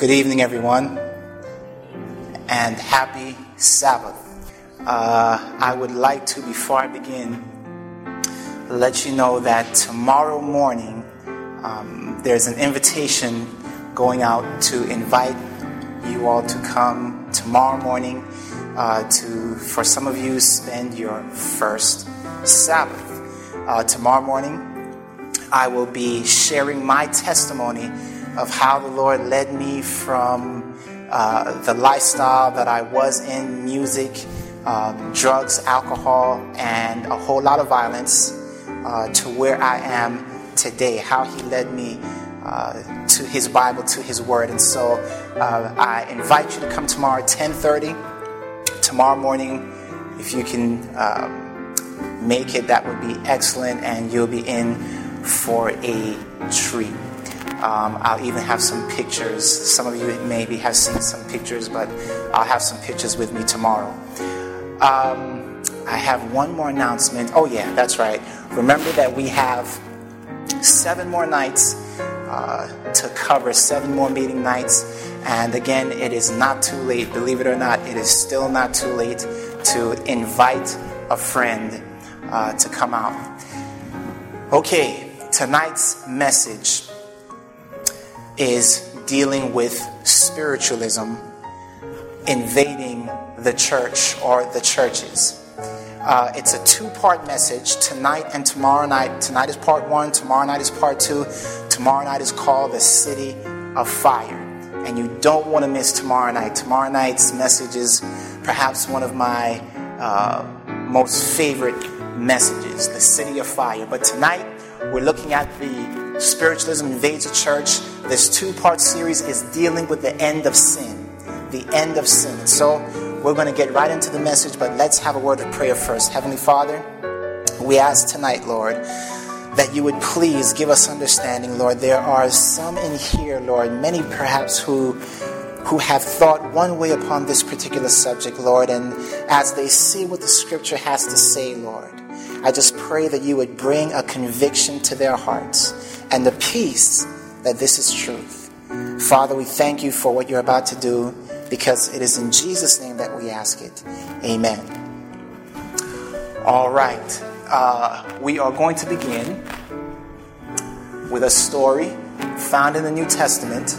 Good evening, everyone, and happy Sabbath. I would like to, before I begin, let you know that tomorrow morning there's an invitation going out to invite you all to come tomorrow morning for some of you spend your first Sabbath. Tomorrow morning I will be sharing my testimony of how the Lord led me from the lifestyle that I was in, music, drugs, alcohol, and a whole lot of violence, to where I am today, how he led me to his Bible, to his word. And so I invite you to come tomorrow at 10:30. Tomorrow morning, if you can make it, that would be excellent, and you'll be in for a treat. I'll even have some pictures. Some of you maybe have seen some pictures, but I'll have some pictures with me tomorrow. I have one more announcement. Oh yeah, that's right. Remember that we have 7 more nights to cover, 7 more meeting nights. And again, it is not too late. Believe it or not, it is still not too late to invite a friend to come out. Okay, tonight's message is dealing with spiritualism invading the church or the churches. It's a 2-part message, tonight and tomorrow night. Tonight is part 1, tomorrow night is part 2. Tomorrow night is called the City of Fire. And you don't want to miss tomorrow night. Tomorrow night's message is perhaps one of my most favorite messages, the City of Fire. But tonight we're looking at the Spiritualism Invades the Church. This 2-part series is dealing with the end of sin. The end of sin. So we're going to get right into the message, but let's have a word of prayer first. Heavenly Father, we ask tonight, Lord, that you would please give us understanding, Lord. There are some in here, Lord, many perhaps who have thought one way upon this particular subject, Lord, and as they see what the scripture has to say, Lord, I just pray that you would bring a conviction to their hearts and the peace that this is truth. Father, we thank you for what you're about to do, because it is in Jesus' name that we ask it. Amen. All right. We are going to begin with a story found in the New Testament.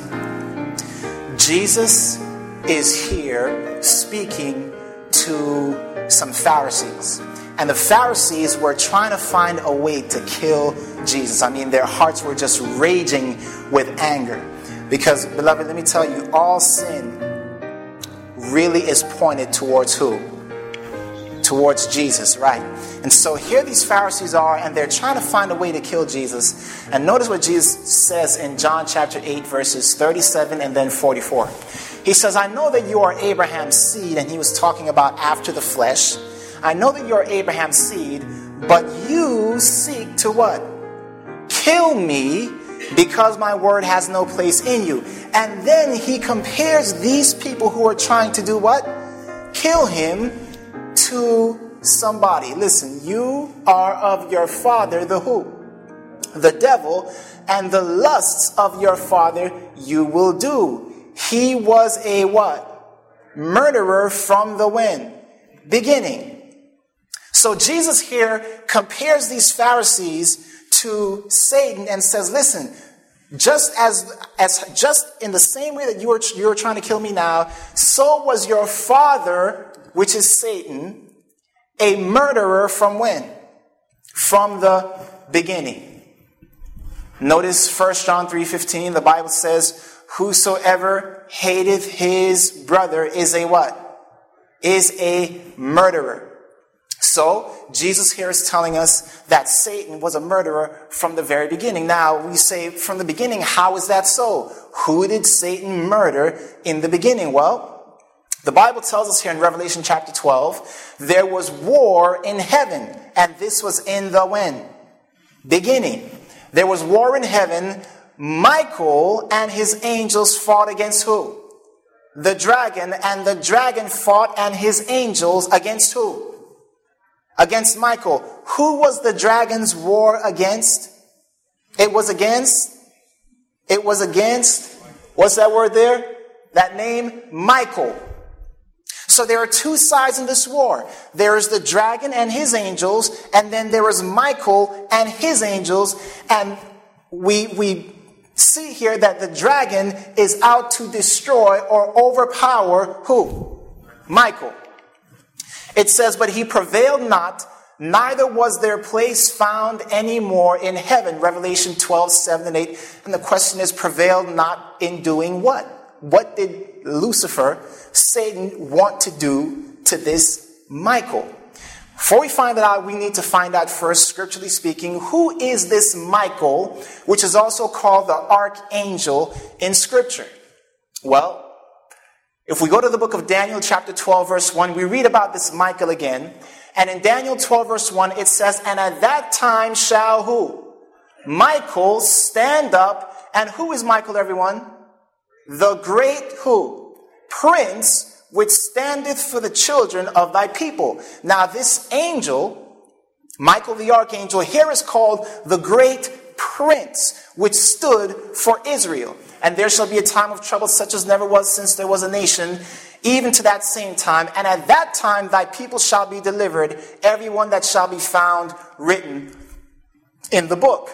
Jesus is here speaking to some Pharisees. And the Pharisees were trying to find a way to kill Jesus. I mean, their hearts were just raging with anger. Because, beloved, let me tell you, all sin really is pointed towards who? Towards Jesus, right? And so here these Pharisees are, and they're trying to find a way to kill Jesus. And notice what Jesus says in John chapter 8, verses 37 and then 44. He says, I know that you are Abraham's seed, and he was talking about after the flesh. I know that you are Abraham's seed, but you seek to what? Kill me, because my word has no place in you. And then he compares these people who are trying to do what? Kill him to somebody. Listen, you are of your father, the who? The devil, and the lusts of your father you will do. He was a what? Murderer from the when? Beginning. So Jesus here compares these Pharisees to Satan and says, listen, just in the same way that you're trying to kill me now, so was your father, which is Satan, a murderer from when? From the beginning. Notice 1 John 3:15, the Bible says, whosoever hateth his brother is a what? Is a murderer. So, Jesus here is telling us that Satan was a murderer from the very beginning. Now, we say from the beginning, how is that so? Who did Satan murder in the beginning? Well, the Bible tells us here in Revelation chapter 12, there was war in heaven. And this was in the when? Beginning. There was war in heaven. Michael and his angels fought against who? The dragon. And the dragon fought and his angels against who? Against Michael. Who was the dragon's war against? It was against What's that word there? That name, Michael. So there are two sides in this war. There is the dragon and his angels, and then there is Michael and his angels. And we see here that the dragon is out to destroy or overpower who? Michael. It says, but he prevailed not, neither was their place found any more in heaven. Revelation 12, 7 and 8. And the question is, prevailed not in doing what? What did Lucifer, Satan, want to do to this Michael? Before we find that out, we need to find out first, scripturally speaking, who is this Michael, which is also called the archangel in Scripture? Well, if we go to the book of Daniel, chapter 12, verse 1, we read about this Michael again. And in Daniel 12, verse 1, it says, and at that time shall who? Michael stand up. And who is Michael, everyone? The great who? Prince, which standeth for the children of thy people. Now this angel, Michael the archangel, here is called the great prince, which stood for Israel. And there shall be a time of trouble such as never was since there was a nation, even to that same time. And at that time thy people shall be delivered, everyone that shall be found written in the book.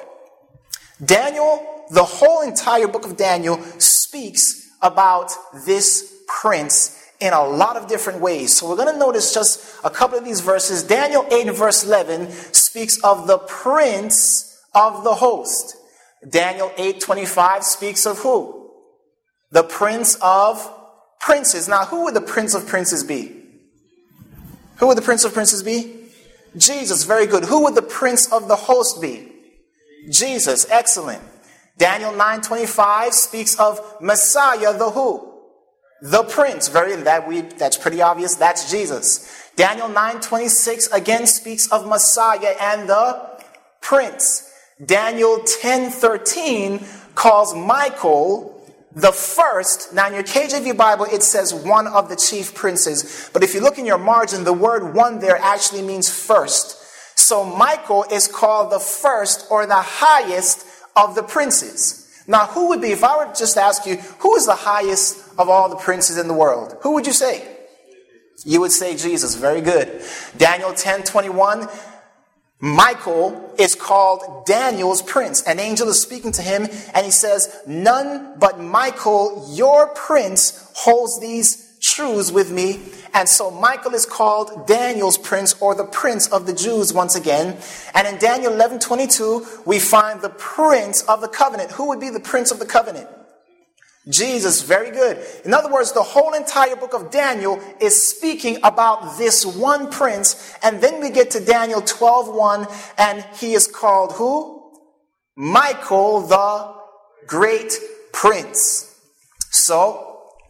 Daniel, the whole entire book of Daniel speaks about this prince in a lot of different ways. So we're going to notice just a couple of these verses. Daniel 8 and verse 11 speaks of the prince of the host. Daniel 8:25 speaks of who? The prince of princes. Now, who would the prince of princes be? Who would the prince of princes be? Jesus. Very good. Who would the prince of the host be? Jesus. Excellent. Daniel 9:25 speaks of Messiah, the who? The prince. That's pretty obvious. That's Jesus. Daniel 9:26 again speaks of Messiah and the prince. Daniel 10:13 calls Michael the first. Now in your KJV Bible it says one of the chief princes. But if you look in your margin, the word one there actually means first. So Michael is called the first or the highest of the princes. Now who would be, if I were just to ask you, who is the highest of all the princes in the world? Who would you say? You would say Jesus. Very good. Daniel 10:21. Michael is called Daniel's prince. An angel is speaking to him and he says, none but Michael, your prince, holds these truths with me. And so Michael is called Daniel's prince, or the prince of the Jews once again. And in Daniel 11:22, we find the prince of the covenant. Who would be the prince of the covenant? Jesus. Very good. In other words, the whole entire book of Daniel is speaking about this one prince. And then we get to Daniel 12:1, and he is called who? Michael, the great prince. So,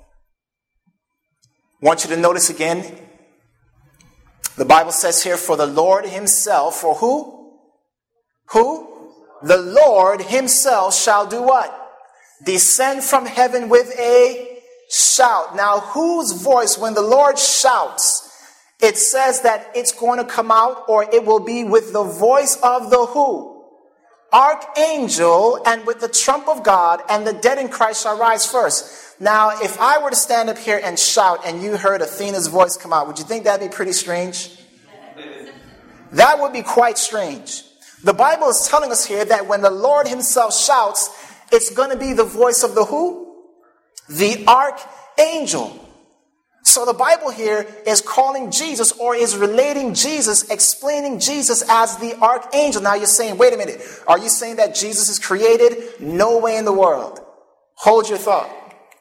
I want you to notice again, the Bible says here, for the Lord himself, for who? Who? The Lord himself shall do what? Descend from heaven with a shout. Now, whose voice, when the Lord shouts, it says that it's going to come out, or it will be with the voice of the who? Archangel, and with the trump of God, and the dead in Christ shall rise first. Now, if I were to stand up here and shout, and you heard Athena's voice come out, would you think that'd be pretty strange? That would be quite strange. The Bible is telling us here that when the Lord himself shouts, it's going to be the voice of the who? The archangel. So the Bible here is calling Jesus, or is relating Jesus, explaining Jesus as the archangel. Now you're saying, wait a minute. Are you saying that Jesus is created? No way in the world. Hold your thought.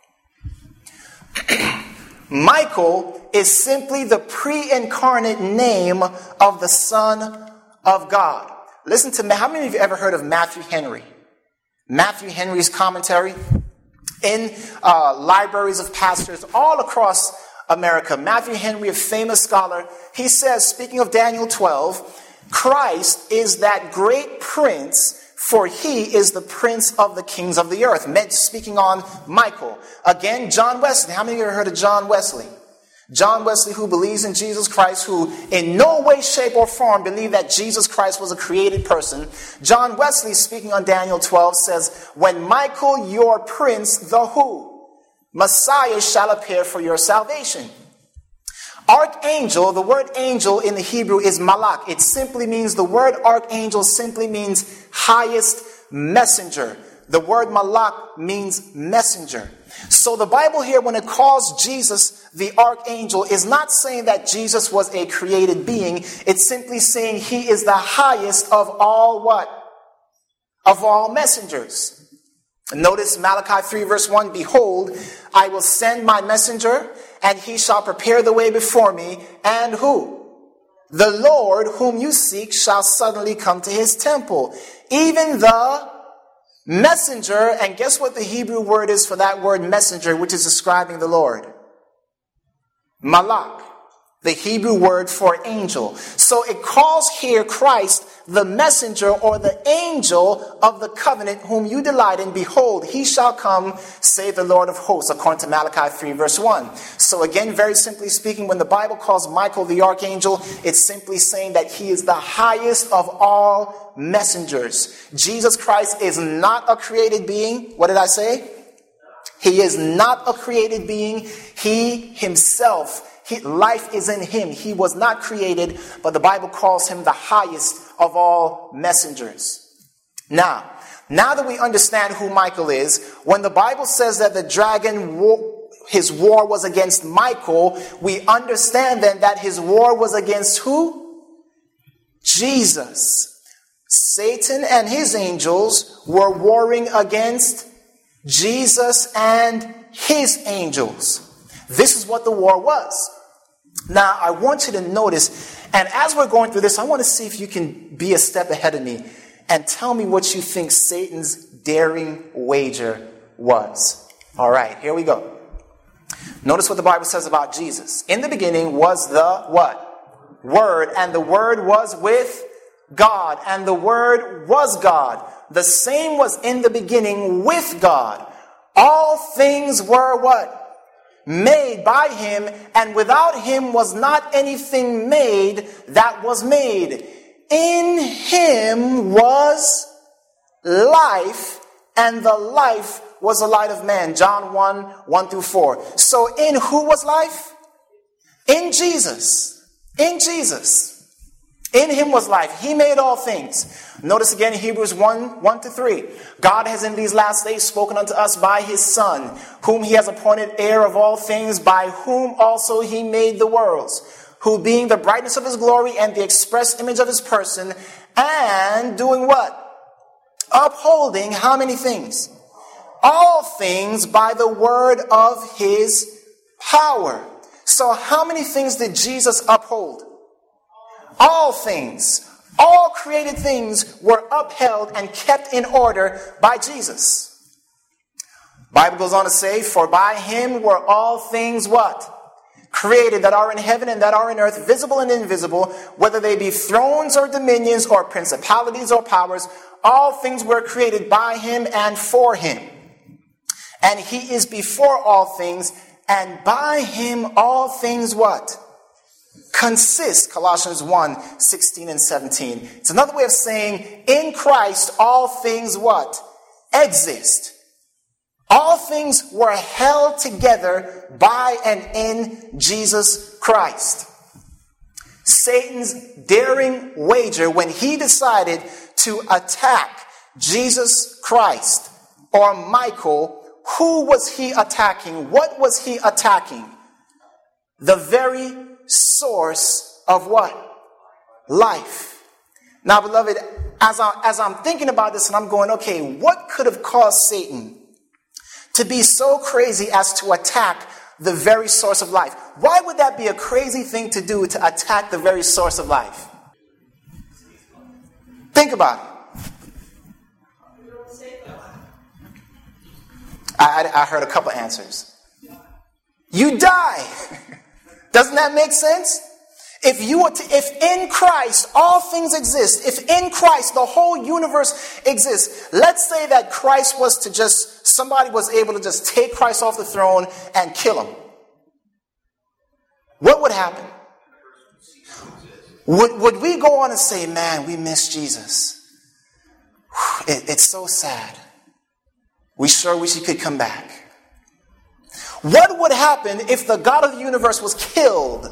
Michael is simply the pre-incarnate name of the Son of God. Listen to me. How many of you ever heard of Matthew Henry? Matthew Henry's commentary in libraries of pastors all across America. Matthew Henry, a famous scholar, he says, speaking of Daniel 12, Christ is that great prince, for he is the prince of the kings of the earth. Speaking on Michael. Again, John Wesley. How many of you have heard of John Wesley? John Wesley, who believes in Jesus Christ, who in no way, shape, or form believed that Jesus Christ was a created person. John Wesley, speaking on Daniel 12, says, when Michael, your prince, the who? Messiah shall appear for your salvation. Archangel, the word angel in the Hebrew is malak. It simply means, the word archangel simply means highest messenger. The word malak means messenger. So the Bible here, when it calls Jesus the archangel, is not saying that Jesus was a created being. It's simply saying he is the highest of all what? Of all messengers. Notice Malachi 3 verse 1, behold, I will send my messenger, and he shall prepare the way before me, and who? The Lord whom you seek shall suddenly come to his temple. Even the messenger, and guess what the Hebrew word is for that word messenger, which is describing the Lord? Malak, the Hebrew word for angel. So it calls here Christ the messenger or the angel of the covenant whom you delight in. Behold, he shall come, save the Lord of hosts, according to Malachi 3 verse 1. So again, very simply speaking, when the Bible calls Michael the archangel, it's simply saying that he is the highest of all messengers. Jesus Christ is not a created being. What did I say? He is not a created being. He himself, life is in him. He was not created, but the Bible calls him the highest of all messengers. Now that we understand who Michael is, when the Bible says that the dragon, his war was against Michael, we understand then that his war was against who? Jesus. Satan and his angels were warring against Jesus and his angels. This is what the war was. Now, I want you to notice, and as we're going through this, I want to see if you can be a step ahead of me and tell me what you think Satan's daring wager was. All right, here we go. Notice what the Bible says about Jesus. In the beginning was the what? Word, and the Word was with God, and the Word was God. The same was in the beginning with God. All things were what? Made by him, and without him was not anything made that was made. In him was life, and the life was the light of man. John 1 through 4. So in who was life? In Jesus. In Jesus. In him was life. He made all things. Notice again Hebrews 1 to 3. God has in these last days spoken unto us by his Son, whom he has appointed heir of all things, by whom also he made the worlds, who being the brightness of his glory and the express image of his person, and doing what? Upholding how many things? All things by the word of his power. So how many things did Jesus uphold? All things. All created things were upheld and kept in order by Jesus. Bible goes on to say, for by him were all things what? Created, that are in heaven and that are in earth, visible and invisible, whether they be thrones or dominions or principalities or powers. All things were created by him and for him. And he is before all things, and by him all things what? Consist. Colossians 1, 16 and 17. It's another way of saying, in Christ all things what? Exist. All things were held together by and in Jesus Christ. Satan's daring wager when he decided to attack Jesus Christ or Michael, who was he attacking? What was he attacking? The very source of what? Life. Now, beloved, as I'm thinking about this and I'm going, okay, what could have caused Satan to be so crazy as to attack the very source of life? Why would that be a crazy thing to do, to attack the very source of life? Think about it. I heard a couple answers. You die. Doesn't that make sense? If in Christ all things exist, if in Christ the whole universe exists, let's say that Christ was to somebody was able to just take Christ off the throne and kill him. what would happen? Would we go on and say, man, we miss Jesus? It's so sad. We sure wish he could come back. What would happen if the God of the universe was killed?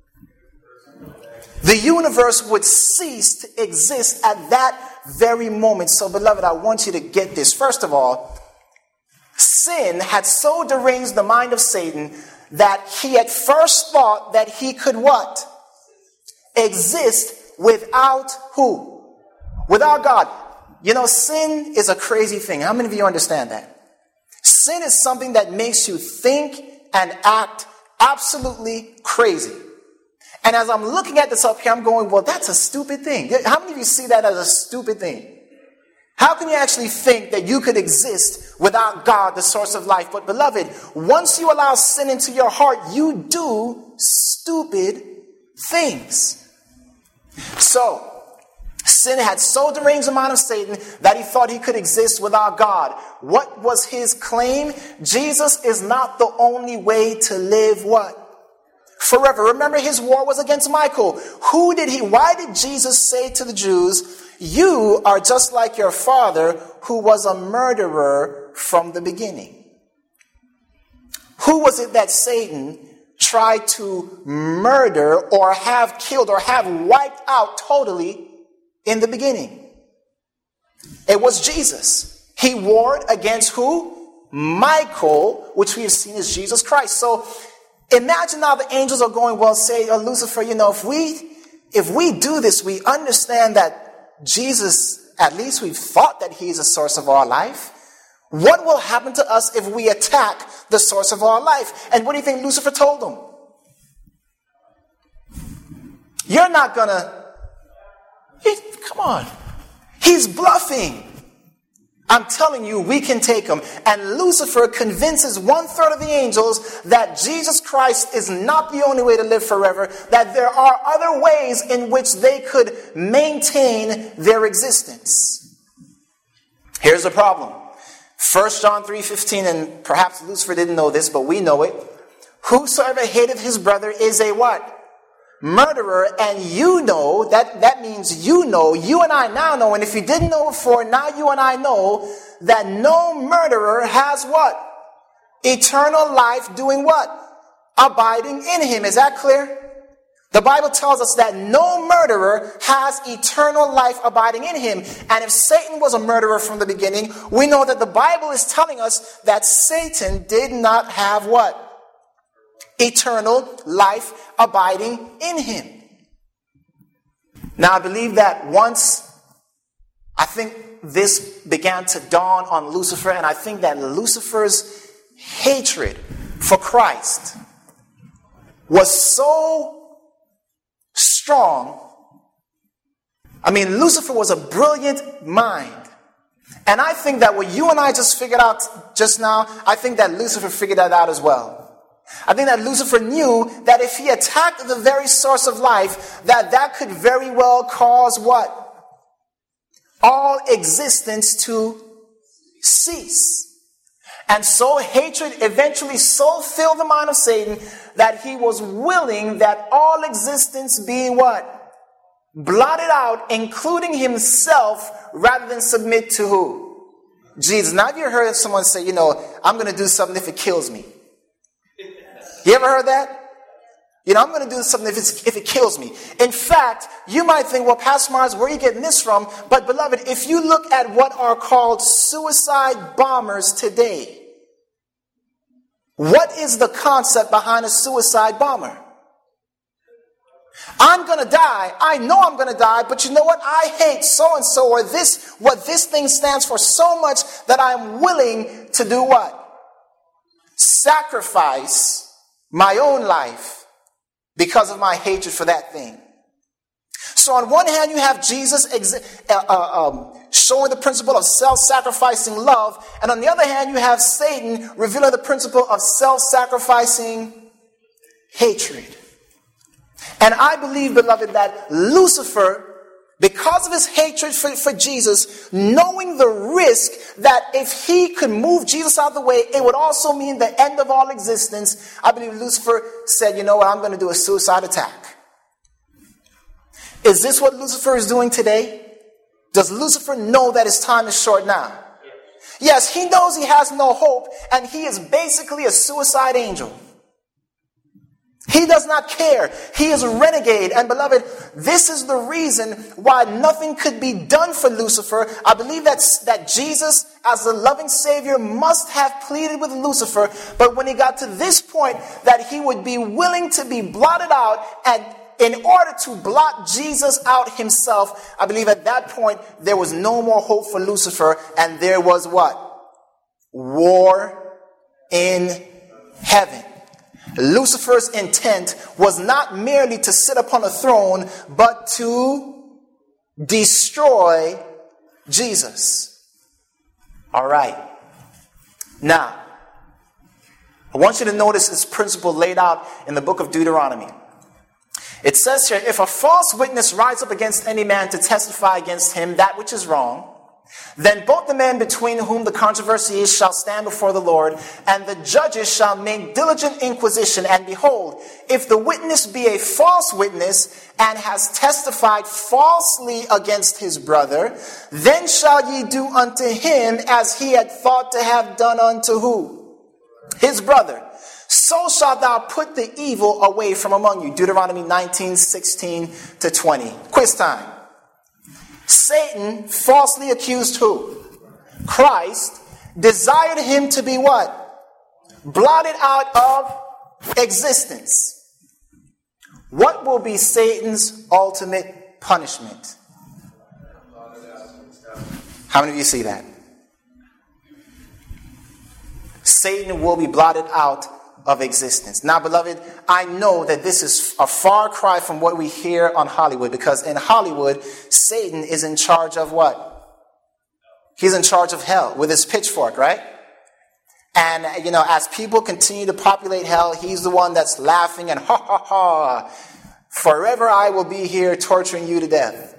The universe would cease to exist at that very moment. So, beloved, I want you to get this. First of all, sin had so deranged the mind of Satan that he at first thought that he could what? Exist without who? Without God. You know, sin is a crazy thing. How many of you understand that? Sin is something that makes you think and act absolutely crazy. And as I'm looking at this up here, I'm going, well, that's a stupid thing. How many of you see that as a stupid thing? How can you actually think that you could exist without God, the source of life? But beloved, once you allow sin into your heart, you do stupid things. So, sin had so deranged the mind of Satan that he thought he could exist without God. What was his claim? Jesus is not the only way to live what? Forever. Remember, his war was against Michael. Why did Jesus say to the Jews, you are just like your father who was a murderer from the beginning? Who was it that Satan tried to murder or have killed or have wiped out totally in the beginning? It was Jesus. He warred against who? Michael, which we have seen as Jesus Christ. So imagine now the angels are going, well, say, Lucifer, you know, if we do this, we understand that Jesus, at least we've thought that he's the source of our life. What will happen to us if we attack the source of our life? And what do you think Lucifer told them? You're not gonna... Come on. He's bluffing. I'm telling you, we can take him. And Lucifer convinces 1/3 of the angels that Jesus Christ is not the only way to live forever, that there are other ways in which they could maintain their existence. Here's the problem. 1 John 3:15, and perhaps Lucifer didn't know this, but we know it. Whosoever hateth his brother is a what? Murderer. And you know, that means you know, you and I now know, and if you didn't know before, now you and I know that no murderer has what? Eternal life doing what? Abiding in him. Is that clear? The Bible tells us that no murderer has eternal life abiding in him. And if Satan was a murderer from the beginning, we know that the Bible is telling us that Satan did not have what? Eternal life abiding in him. Now, I believe that once, I think this began to dawn on Lucifer, and I think that Lucifer's hatred for Christ was so strong. I mean, Lucifer was a brilliant mind. And I think that what you and I just figured out just now, I think that Lucifer figured that out as well. I think that Lucifer knew that if he attacked the very source of life, that could very well cause what? All existence to cease. And so hatred eventually so filled the mind of Satan that he was willing that all existence be what? Blotted out, including himself, rather than submit to who? Jesus. Now, have you heard someone say, you know, I'm going to do something if it kills me? You ever heard that? You know, I'm going to do something if it kills me. In fact, you might think, well, Pastor Mars, where are you getting this from? But beloved, if you look at what are called suicide bombers today, what is the concept behind a suicide bomber? I'm going to die. I know I'm going to die, but you know what? I hate so-and-so or this, what this thing stands for so much that I'm willing to do what? Sacrifice my own life because of my hatred for that thing. So on one hand, you have Jesus showing the principle of self-sacrificing love. And on the other hand, you have Satan revealing the principle of self-sacrificing hatred. And I believe, beloved, that Lucifer because of his hatred for Jesus, knowing the risk that if he could move Jesus out of the way, it would also mean the end of all existence, I believe Lucifer said, you know what, I'm going to do a suicide attack. Is this what Lucifer is doing today? Does Lucifer know that his time is short now? Yes, he knows he has no hope, and he is basically a suicide angel. He does not care. He is a renegade. And beloved, this is the reason why nothing could be done for Lucifer. I believe that Jesus, as the loving Savior, must have pleaded with Lucifer. But when he got to this point, that he would be willing to be blotted out, and in order to blot Jesus out himself, I believe at that point, there was no more hope for Lucifer. And there was what? War in heaven. Lucifer's intent was not merely to sit upon a throne, but to destroy Jesus. All right. Now, I want you to notice this principle laid out in the book of Deuteronomy. It says here, if a false witness rise up against any man to testify against him that which is wrong, then both the men between whom the controversy is shall stand before the Lord, and the judges shall make diligent inquisition. And behold, if the witness be a false witness, and has testified falsely against his brother, then shall ye do unto him as he had thought to have done unto who? His brother. So shalt thou put the evil away from among you. Deuteronomy 19:16-20. Quiz time. Satan falsely accused who? Christ. Desired him to be what? Blotted out of existence. What will be Satan's ultimate punishment? How many of you see that? Satan will be blotted out of existence. Now, beloved, I know that this is a far cry from what we hear on Hollywood, because in Hollywood, Satan is in charge of what? He's in charge of hell with his pitchfork, right? And, as people continue to populate hell, he's the one that's laughing and ha ha ha, forever I will be here torturing you to death.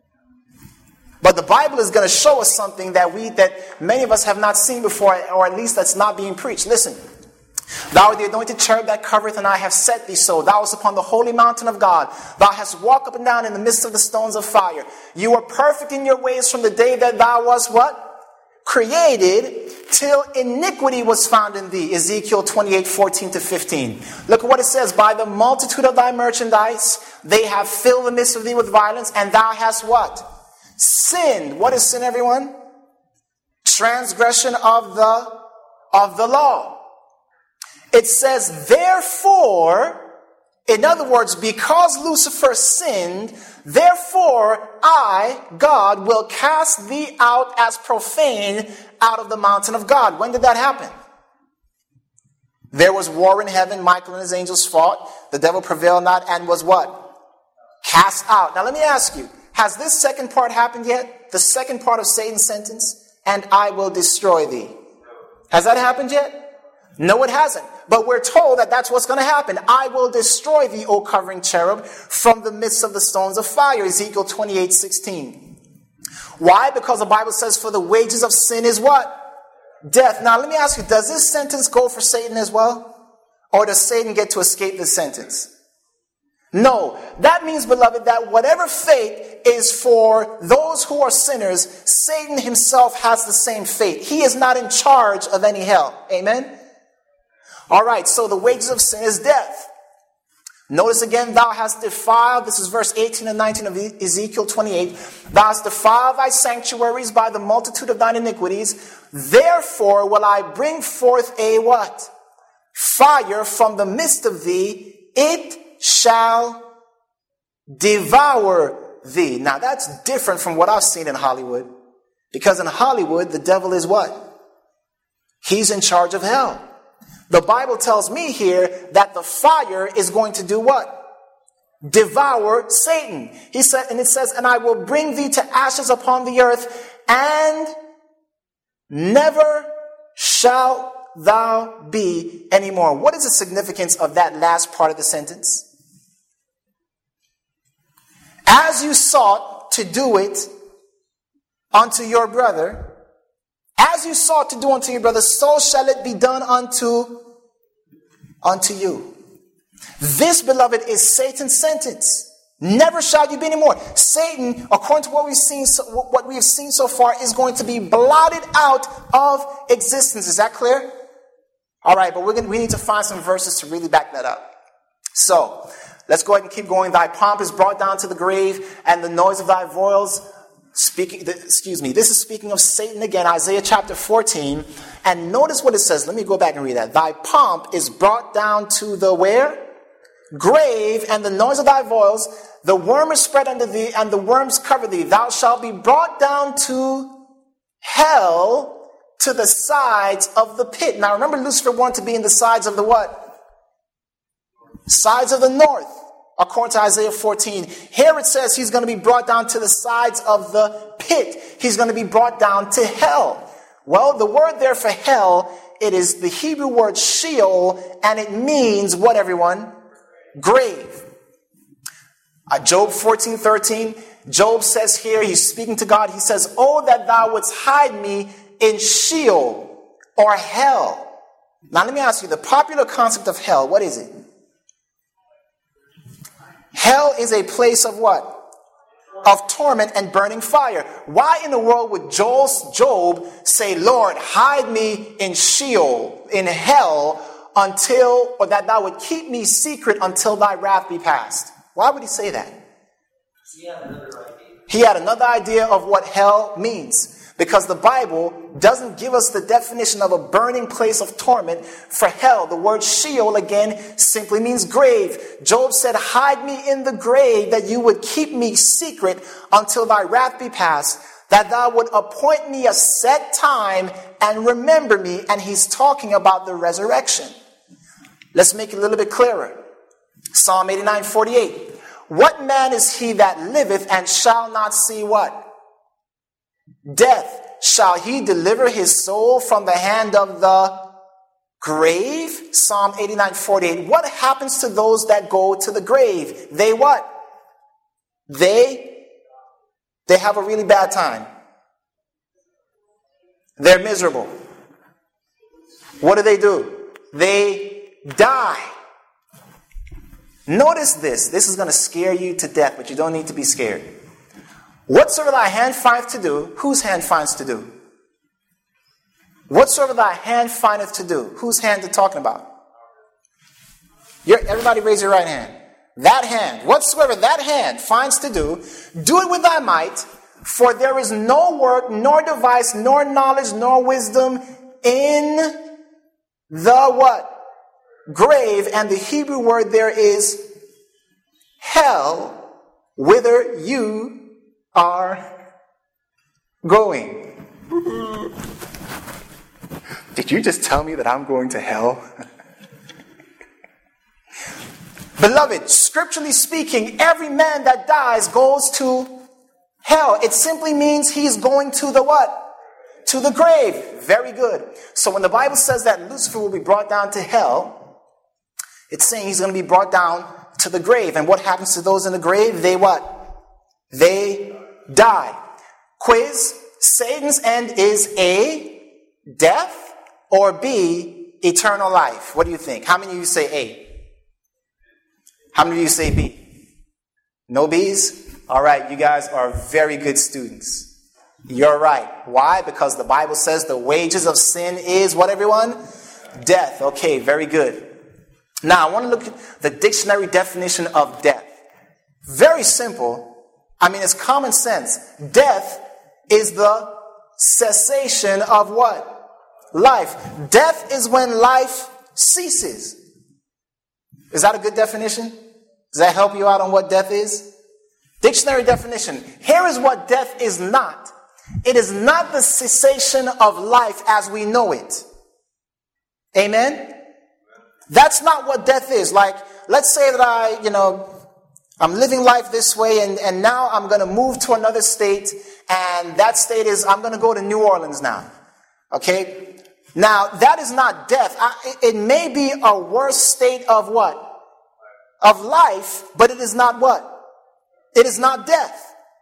But the Bible is going to show us something that many of us have not seen before, or at least that's not being preached. Listen. Thou art the anointed cherub that covereth, and I have set thee so. Thou wast upon the holy mountain of God. Thou hast walked up and down in the midst of the stones of fire. You were perfect in your ways from the day that thou wast what? Created, till iniquity was found in thee. Ezekiel 28:14-15. Look at what it says. By the multitude of thy merchandise, they have filled the midst of thee with violence, and thou hast what? Sinned. What is sin, everyone? Transgression of the law. It says, therefore, in other words, because Lucifer sinned, therefore I, God, will cast thee out as profane out of the mountain of God. When did that happen? There was war in heaven. Michael and his angels fought. The devil prevailed not and was what? Cast out. Now let me ask you, has this second part happened yet? The second part of Satan's sentence? And I will destroy thee. Has that happened yet? No, it hasn't. But we're told that that's what's going to happen. I will destroy thee, O covering cherub, from the midst of the stones of fire. Ezekiel 28:16. Why? Because the Bible says, for the wages of sin is what? Death. Now, let me ask you, does this sentence go for Satan as well? Or does Satan get to escape this sentence? No. That means, beloved, that whatever fate is for those who are sinners, Satan himself has the same fate. He is not in charge of any hell. Amen? All right, so the wages of sin is death. Notice again, thou hast defiled, this is verse 18 and 19 of Ezekiel 28, thou hast defiled thy sanctuaries by the multitude of thine iniquities. Therefore will I bring forth a what? Fire from the midst of thee, it shall devour thee. Now that's different from what I've seen in Hollywood. Because in Hollywood, the devil is what? He's in charge of hell. The Bible tells me here that the fire is going to do what? Devour Satan. He said, and it says, and I will bring thee to ashes upon the earth, and never shalt thou be anymore. What is the significance of that last part of the sentence? As you sought to do it unto your brother, as you sought to do unto your brother, so shall it be done unto you. This, beloved, is Satan's sentence. Never shall you be anymore. Satan, according to what we have seen so far, is going to be blotted out of existence. Is that clear? All right, but we need to find some verses to really back that up. So, let's go ahead and keep going. Thy pomp is brought down to the grave, and the noise of thy voils. This is speaking of Satan again, Isaiah chapter 14. And notice what it says. Let me go back and read that. Thy pomp is brought down to the where? Grave, and the noise of thy voils. The worm is spread under thee, and the worms cover thee. Thou shalt be brought down to hell, to the sides of the pit. Now remember, Lucifer wanted to be in the sides of the what? Sides of the north, according to Isaiah 14. Here it says he's going to be brought down to the sides of the pit. He's going to be brought down to hell. Well, the word there for hell, it is the Hebrew word Sheol, and it means what, everyone? Grave. Job 14:13, Job says here, he's speaking to God, he says, "Oh, that thou wouldst hide me in Sheol," or hell. Now let me ask you, the popular concept of hell, what is it? Hell is a place of what? Of torment and burning fire. Why in the world would Job say, "Lord, hide me in Sheol, in hell, until, or that thou would keep me secret until thy wrath be past"? Why would he say that? He had another idea of what hell means. Because the Bible doesn't give us the definition of a burning place of torment for hell. The word Sheol, again, simply means grave. Job said, "Hide me in the grave, that you would keep me secret until thy wrath be past, that thou would appoint me a set time and remember me." And he's talking about the resurrection. Let's make it a little bit clearer. Psalm 89:48. What man is he that liveth and shall not see what? Death. Shall he deliver his soul from the hand of the grave? Psalm 89:48. What happens to those that go to the grave? They what? They have a really bad time. They're miserable. What do? They die. Notice this. This is going to scare you to death, but you don't need to be scared. Whatsoever thy hand findeth to do, whose hand finds to do? Whatsoever thy hand findeth to do, whose hand are you talking about? Everybody raise your right hand. That hand, whatsoever that hand finds to do it with thy might, for there is no work, nor device, nor knowledge, nor wisdom in the what? Grave. And the Hebrew word there is hell, whither you are going. Did you just tell me that I'm going to hell? Beloved, scripturally speaking, every man that dies goes to hell. It simply means he's going to the what? To the grave. Very good. So when the Bible says that Lucifer will be brought down to hell, it's saying he's going to be brought down to the grave. And what happens to those in the grave? They what? They die. Quiz. Satan's end is A, death, or B, eternal life. What do you think? How many of you say A? How many of you say B? No B's? All right, you guys are very good students. You're right. Why? Because the Bible says the wages of sin is what, everyone? Death. Okay, very good. Now, I want to look at the dictionary definition of death. Very simple. I mean, it's common sense. Death is the cessation of what? Life. Death is when life ceases. Is that a good definition? Does that help you out on what death is? Dictionary definition. Here is what death is not. It is not the cessation of life as we know it. Amen? That's not what death is. Like, let's say that I'm living life this way and now I'm going to move to another state, and that state is, I'm going to go to New Orleans now. Okay? Now, that is not death. It may be a worse state of what? Of life, but it is not what? It is not death.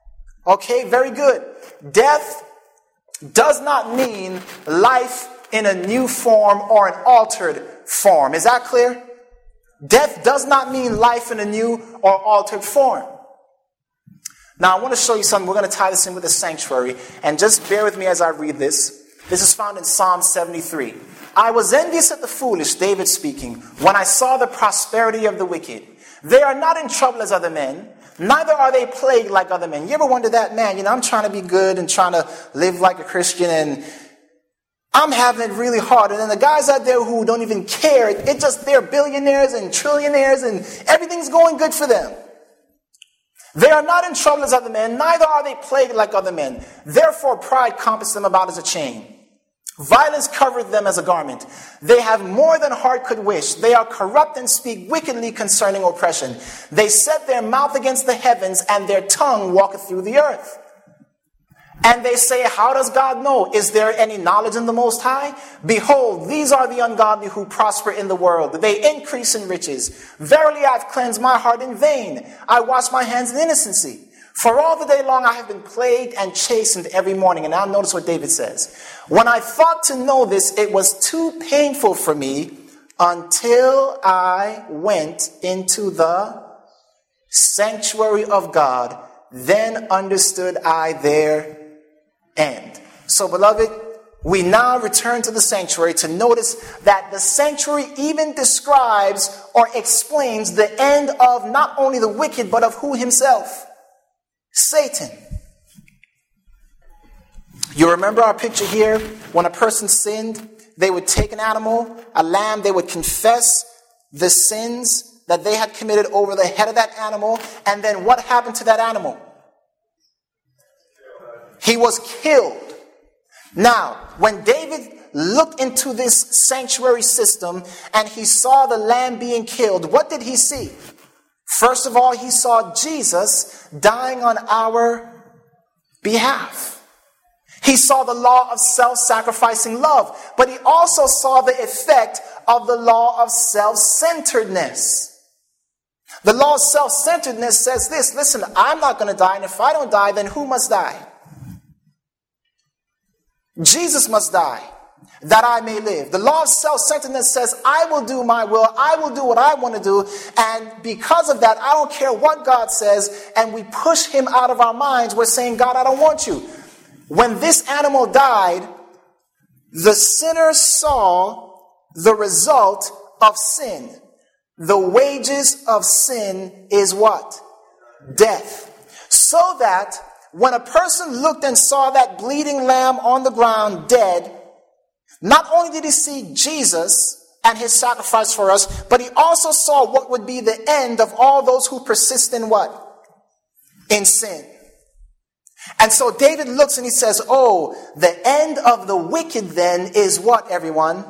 Okay, very good. Death does not mean life in a new form or an altered form. Is that clear? Death does not mean life in a new or altered form. Now, I want to show you something. We're going to tie this in with the sanctuary. And just bear with me as I read this. This is found in Psalm 73. I was envious at the foolish, David speaking, when I saw the prosperity of the wicked. They are not in trouble as other men, neither are they plagued like other men. You ever wonder that, man, I'm trying to be good and trying to live like a Christian, and I'm having it really hard. And then the guys out there who don't even care, it's just they're billionaires and trillionaires and everything's going good for them. They are not in trouble as other men, neither are they plagued like other men. Therefore pride compassed them about as a chain. Violence covered them as a garment. They have more than heart could wish. They are corrupt and speak wickedly concerning oppression. They set their mouth against the heavens, and their tongue walketh through the earth. And they say, how does God know? Is there any knowledge in the Most High? Behold, these are the ungodly who prosper in the world. They increase in riches. Verily, I have cleansed my heart in vain. I wash my hands in innocency. For all the day long I have been plagued and chastened every morning. And now notice what David says. When I thought to know this, it was too painful for me until I went into the sanctuary of God. Then understood I their end. So, beloved, we now return to the sanctuary to notice that the sanctuary even describes or explains the end of not only the wicked, but of who himself? Satan. You remember our picture here? When a person sinned, they would take an animal, a lamb, they would confess the sins that they had committed over the head of that animal, and then what happened to that animal? He was killed. Now, when David looked into this sanctuary system and he saw the lamb being killed, what did he see? First of all, he saw Jesus dying on our behalf. He saw the law of self-sacrificing love, but he also saw the effect of the law of self-centeredness. The law of self-centeredness says this, listen, I'm not going to die, and if I don't die, then who must die? Jesus must die, that I may live. The law of self-centeredness says, I will do my will, I will do what I want to do, and because of that, I don't care what God says, and we push him out of our minds. We're saying, God, I don't want you. When this animal died, the sinner saw the result of sin. The wages of sin is what? Death. So that when a person looked and saw that bleeding lamb on the ground dead, not only did he see Jesus and his sacrifice for us, but he also saw what would be the end of all those who persist in what? In sin. And so David looks and he says, oh, the end of the wicked then is what, everyone?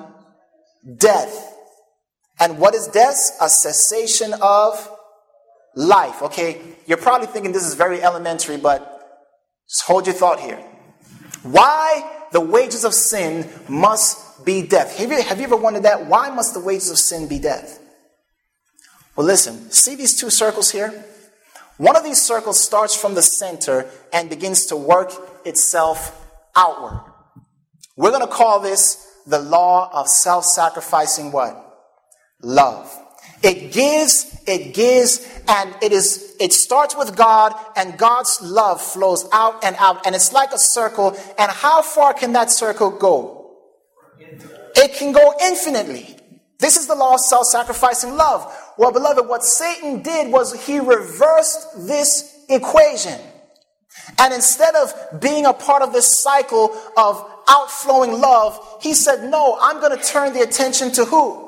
Death. And what is death? A cessation of life. Okay, you're probably thinking this is very elementary, but just hold your thought here. Why the wages of sin must be death? Have you ever wondered that? Why must the wages of sin be death? Well, listen, see these two circles here? One of these circles starts from the center and begins to work itself outward. We're going to call this the law of self-sacrificing what? Love. It gives, and it starts with God, and God's love flows out, and it's like a circle. And how far can that circle go? It can go infinitely. This is the law of self-sacrificing love. Well, beloved, what Satan did was he reversed this equation. And instead of being a part of this cycle of outflowing love, he said, no, I'm going to turn the attention to who?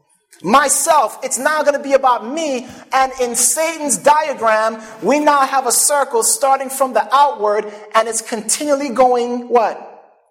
Myself. It's now going to be about me. And in Satan's diagram, we now have a circle starting from the outward, and it's continually going what?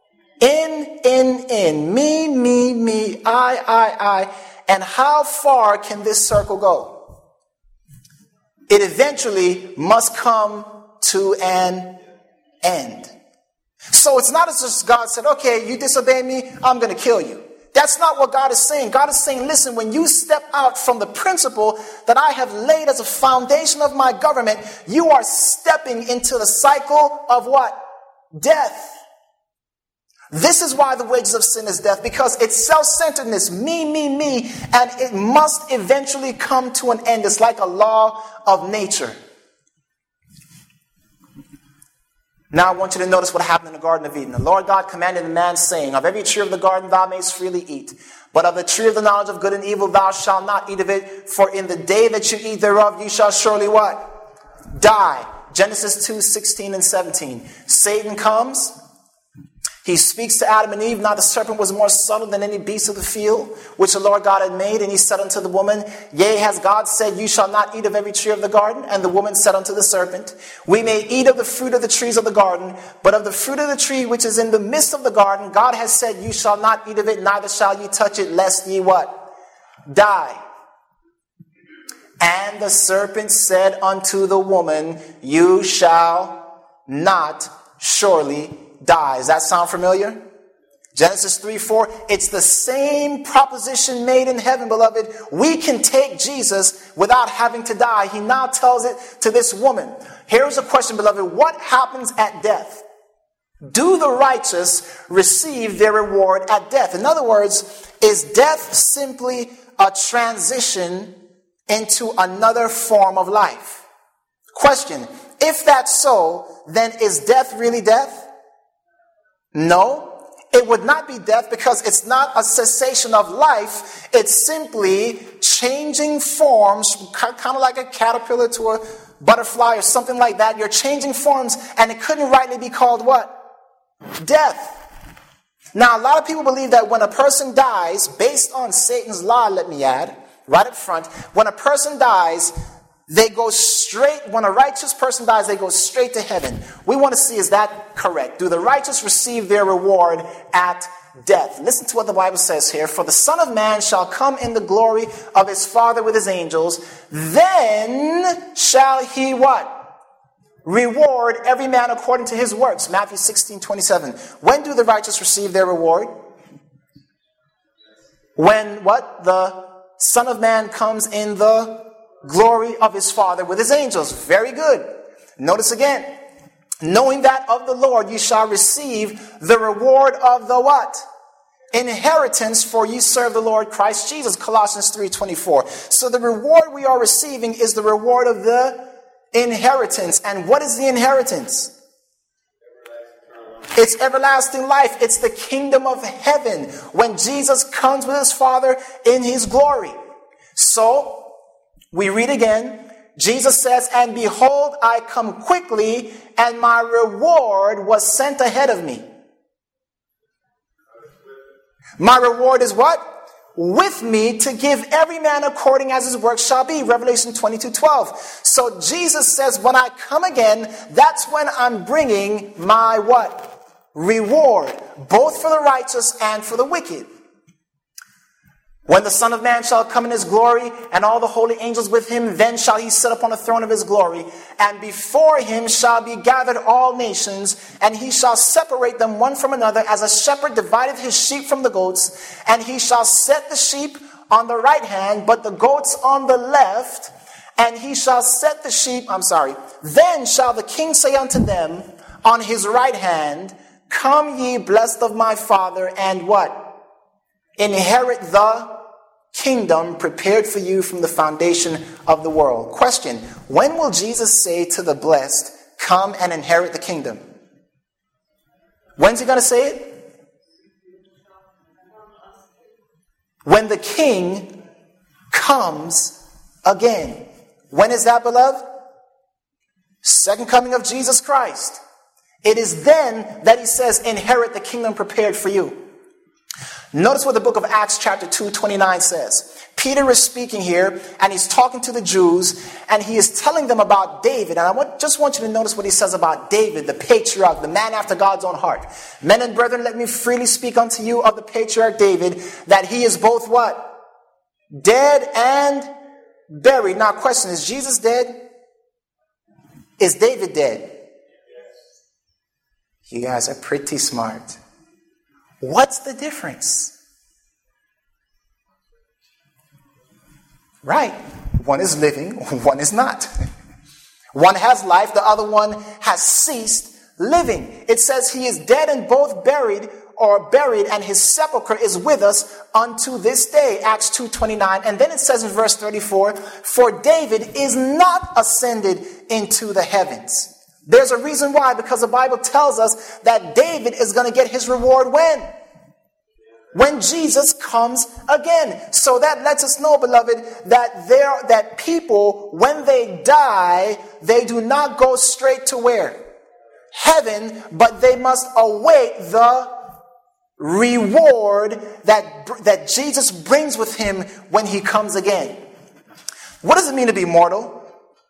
In. Me, I. And how far can this circle go? It eventually must come to an end. So it's not as if God said, okay, you disobey me, I'm going to kill you. That's not what God is saying. God is saying, listen, when you step out from the principle that I have laid as a foundation of my government, you are stepping into the cycle of what? Death. This is why the wages of sin is death, because it's self-centeredness, me, and it must eventually come to an end. It's like a law of nature. Now I want you to notice what happened in the Garden of Eden. The Lord God commanded the man, saying, of every tree of the garden thou mayest freely eat, but of the tree of the knowledge of good and evil thou shalt not eat of it, for in the day that you eat thereof you shall surely what? Die. Genesis 2:16 and 17. Satan comes. He speaks to Adam and Eve. Now the serpent was more subtle than any beast of the field, which the Lord God had made. And he said unto the woman, yea, has God said, you shall not eat of every tree of the garden? And the woman said unto the serpent, we may eat of the fruit of the trees of the garden, but of the fruit of the tree which is in the midst of the garden, God has said, you shall not eat of it, neither shall ye touch it, lest ye what? Die. And the serpent said unto the woman, you shall not surely die. Does that sound familiar? Genesis 3:4. It's the same proposition made in heaven, beloved. We can take Jesus without having to die. He now tells it to this woman. Here's a question, beloved. What happens at death? Do the righteous receive their reward at death? In other words, is death simply a transition into another form of life? Question. If that's so, then is death really death? No, it would not be death, because it's not a cessation of life. It's simply changing forms, kind of like a caterpillar to a butterfly or something like that. You're changing forms, and it couldn't rightly be called what? Death. Now, a lot of people believe that when a person dies, based on Satan's law, let me add, right up front, when a person dies, they go straight, when a righteous person dies, they go straight to heaven. We want to see, is that correct? Do the righteous receive their reward at death? Listen to what the Bible says here. For the Son of Man shall come in the glory of his Father with his angels. Then shall he what? Reward every man according to his works. Matthew 16:27. When do the righteous receive their reward? When what? The Son of Man comes in the glory of his Father with his angels. Very good. Notice again. Knowing that of the Lord you shall receive the reward of the what? Inheritance, for ye serve the Lord Christ Jesus. Colossians 3:24. So the reward we are receiving is the reward of the inheritance. And what is the inheritance? It's everlasting life. It's the kingdom of heaven when Jesus comes with his Father in his glory. So, we read again, Jesus says, and behold, I come quickly, and my reward was sent ahead of me. My reward is what? With me to give every man according as his work shall be. Revelation 22:12. So Jesus says, when I come again, that's when I'm bringing my what? Reward, both for the righteous and for the wicked. When the Son of Man shall come in his glory, and all the holy angels with him, then shall he sit upon the throne of his glory, and before him shall be gathered all nations, and he shall separate them one from another, as a shepherd divideth his sheep from the goats, and he shall set the sheep on the right hand, but the goats on the left, and he shall set the sheep, then shall the king say unto them on his right hand, come ye blessed of my Father, and what? Inherit the kingdom prepared for you from the foundation of the world. Question, when will Jesus say to the blessed, come and inherit the kingdom? When's he going to say it? When the king comes again. When is that, beloved? Second coming of Jesus Christ. It is then that he says, inherit the kingdom prepared for you. Notice what the book of Acts chapter 2:29 says. Peter is speaking here, and he's talking to the Jews, and he is telling them about David. And I just want you to notice what he says about David, the patriarch, the man after God's own heart. Men and brethren, let me freely speak unto you of the patriarch David, that he is both what? Dead and buried. Now, question, is Jesus dead? Is David dead? You guys are pretty smart. What's the difference? Right. One is living, one is not. One has life, the other one has ceased living. It says he is dead and both buried, and his sepulcher is with us unto this day. Acts 2:29. And then it says in verse 34, for David is not ascended into the heavens. There's a reason why, because the Bible tells us that David is going to get his reward when? When Jesus comes again. So that lets us know, beloved, that people, when they die, they do not go straight to where? Heaven, but they must await the reward that Jesus brings with him when he comes again. What does it mean to be mortal?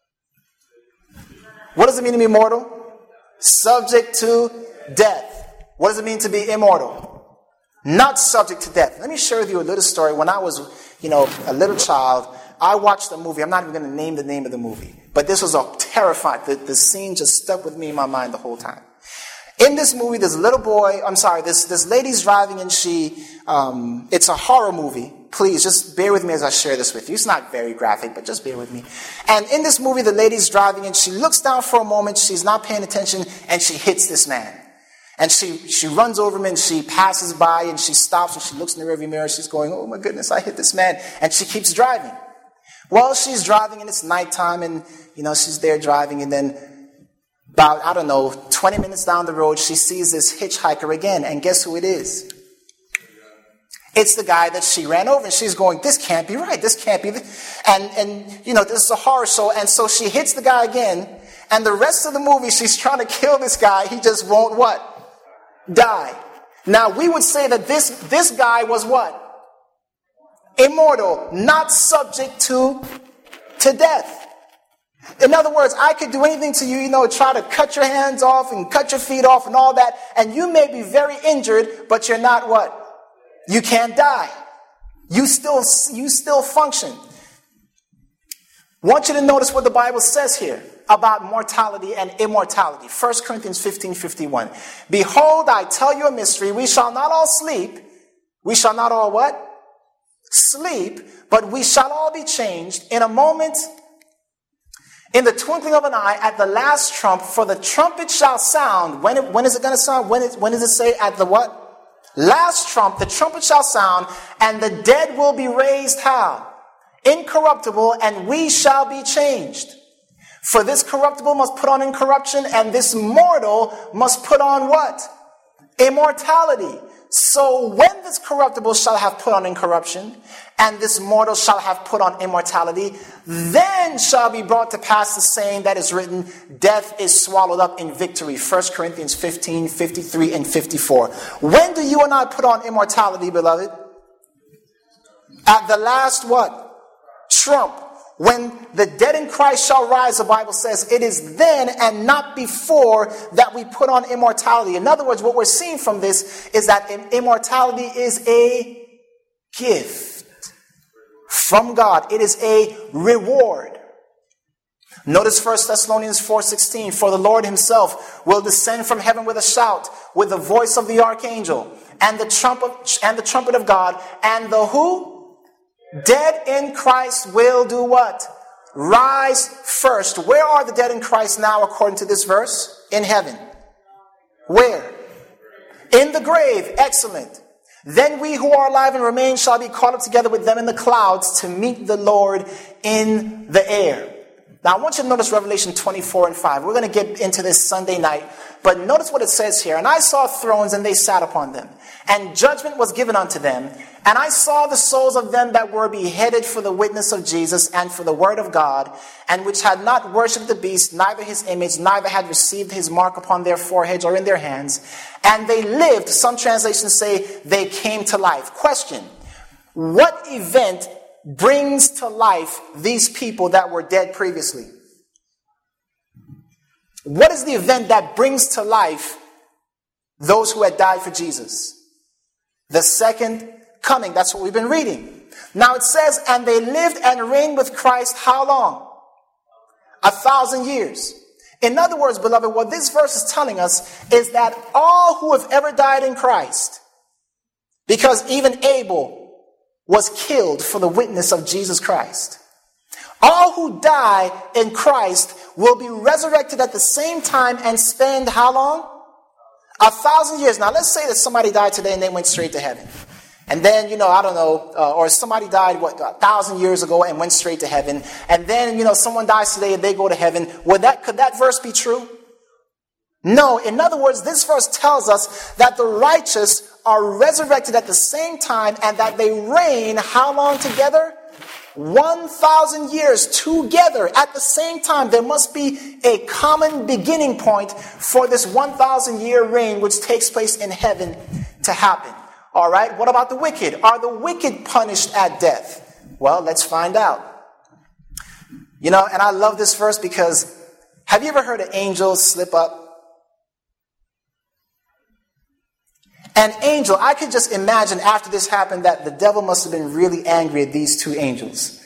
What does it mean to be mortal? Subject to death. What does it mean to be immortal? Not subject to death. Let me share with you a little story. When I was, a little child, I watched a movie. I'm not even going to name the name of the movie. But this was a terrifying. The scene just stuck with me in my mind the whole time. In this movie, this lady's driving and it's a horror movie. Please, just bear with me as I share this with you. It's not very graphic, but just bear with me. And in this movie, the lady's driving and she looks down for a moment. She's not paying attention and she hits this man. And she runs over him and she passes by and she stops and she looks in the rearview mirror. She's going, oh my goodness, I hit this man. And she keeps driving. Well, she's driving and it's nighttime and, she's there driving. And then about, 20 minutes down the road, she sees this hitchhiker again. And guess who it is? It's the guy that she ran over. And she's going, this can't be right. This can't be. And this is a horror show. And so she hits the guy again. And the rest of the movie, she's trying to kill this guy. He just won't what? Die. Now, we would say that this guy was what? Immortal, not subject to death. In other words, I could do anything to you, try to cut your hands off and cut your feet off and all that, and you may be very injured, but you're not what? You can't die. You still function. I want you to notice what the Bible says here about mortality and immortality. 1 Corinthians 15:51. Behold, I tell you a mystery. We shall not all sleep. We shall not all what? Sleep. But we shall all be changed in a moment, in the twinkling of an eye, at the last trump. For the trumpet shall sound. When is it going to sound? When does it say? At the what? Last trump, the trumpet shall sound, and the dead will be raised how? Incorruptible, and we shall be changed. For this corruptible must put on incorruption, and this mortal must put on what? Immortality. So when this corruptible shall have put on incorruption, and this mortal shall have put on immortality, then shall be brought to pass the saying that is written, death is swallowed up in victory. 1 Corinthians 15:53 and 54. When do you and I put on immortality, beloved? At the last what? Trump. When the dead in Christ shall rise, the Bible says, it is then and not before that we put on immortality. In other words, what we're seeing from this is that immortality is a gift from God. It is a reward. Notice 1 Thessalonians 4:16. For the Lord himself will descend from heaven with a shout, with the voice of the archangel, and the trumpet of God, and the who? Dead in Christ will do what? Rise first. Where are the dead in Christ now according to this verse? In heaven. Where? In the grave. Excellent. Then we who are alive and remain shall be caught up together with them in the clouds to meet the Lord in the air. Now I want you to notice Revelation 24:5. We're going to get into this Sunday night. But notice what it says here. And I saw thrones and they sat upon them. And judgment was given unto them. And I saw the souls of them that were beheaded for the witness of Jesus and for the word of God, and which had not worshipped the beast, neither his image, neither had received his mark upon their foreheads or in their hands. And they lived. Some translations say they came to life. Question. What event brings to life these people that were dead previously? What is the event that brings to life those who had died for Jesus? The second coming. That's what we've been reading. Now it says, and they lived and reigned with Christ how long? 1,000 years. In other words, beloved, what this verse is telling us is that all who have ever died in Christ, because even Abel was killed for the witness of Jesus Christ. All who die in Christ will be resurrected at the same time and spend how long? 1,000 years. Now, let's say that somebody died today and they went straight to heaven. And then, or somebody died, 1,000 years ago and went straight to heaven. And then, someone dies today and they go to heaven. Could that verse be true? No. In other words, this verse tells us that the righteous are resurrected at the same time and that they reign how long together? 1,000 years together at the same time. There must be a common beginning point for this 1,000-year reign which takes place in heaven to happen. All right, what about the wicked? Are the wicked punished at death? Well, let's find out. And I love this verse because have you ever heard an angel slip up? An angel, I could just imagine after this happened that the devil must have been really angry at these two angels.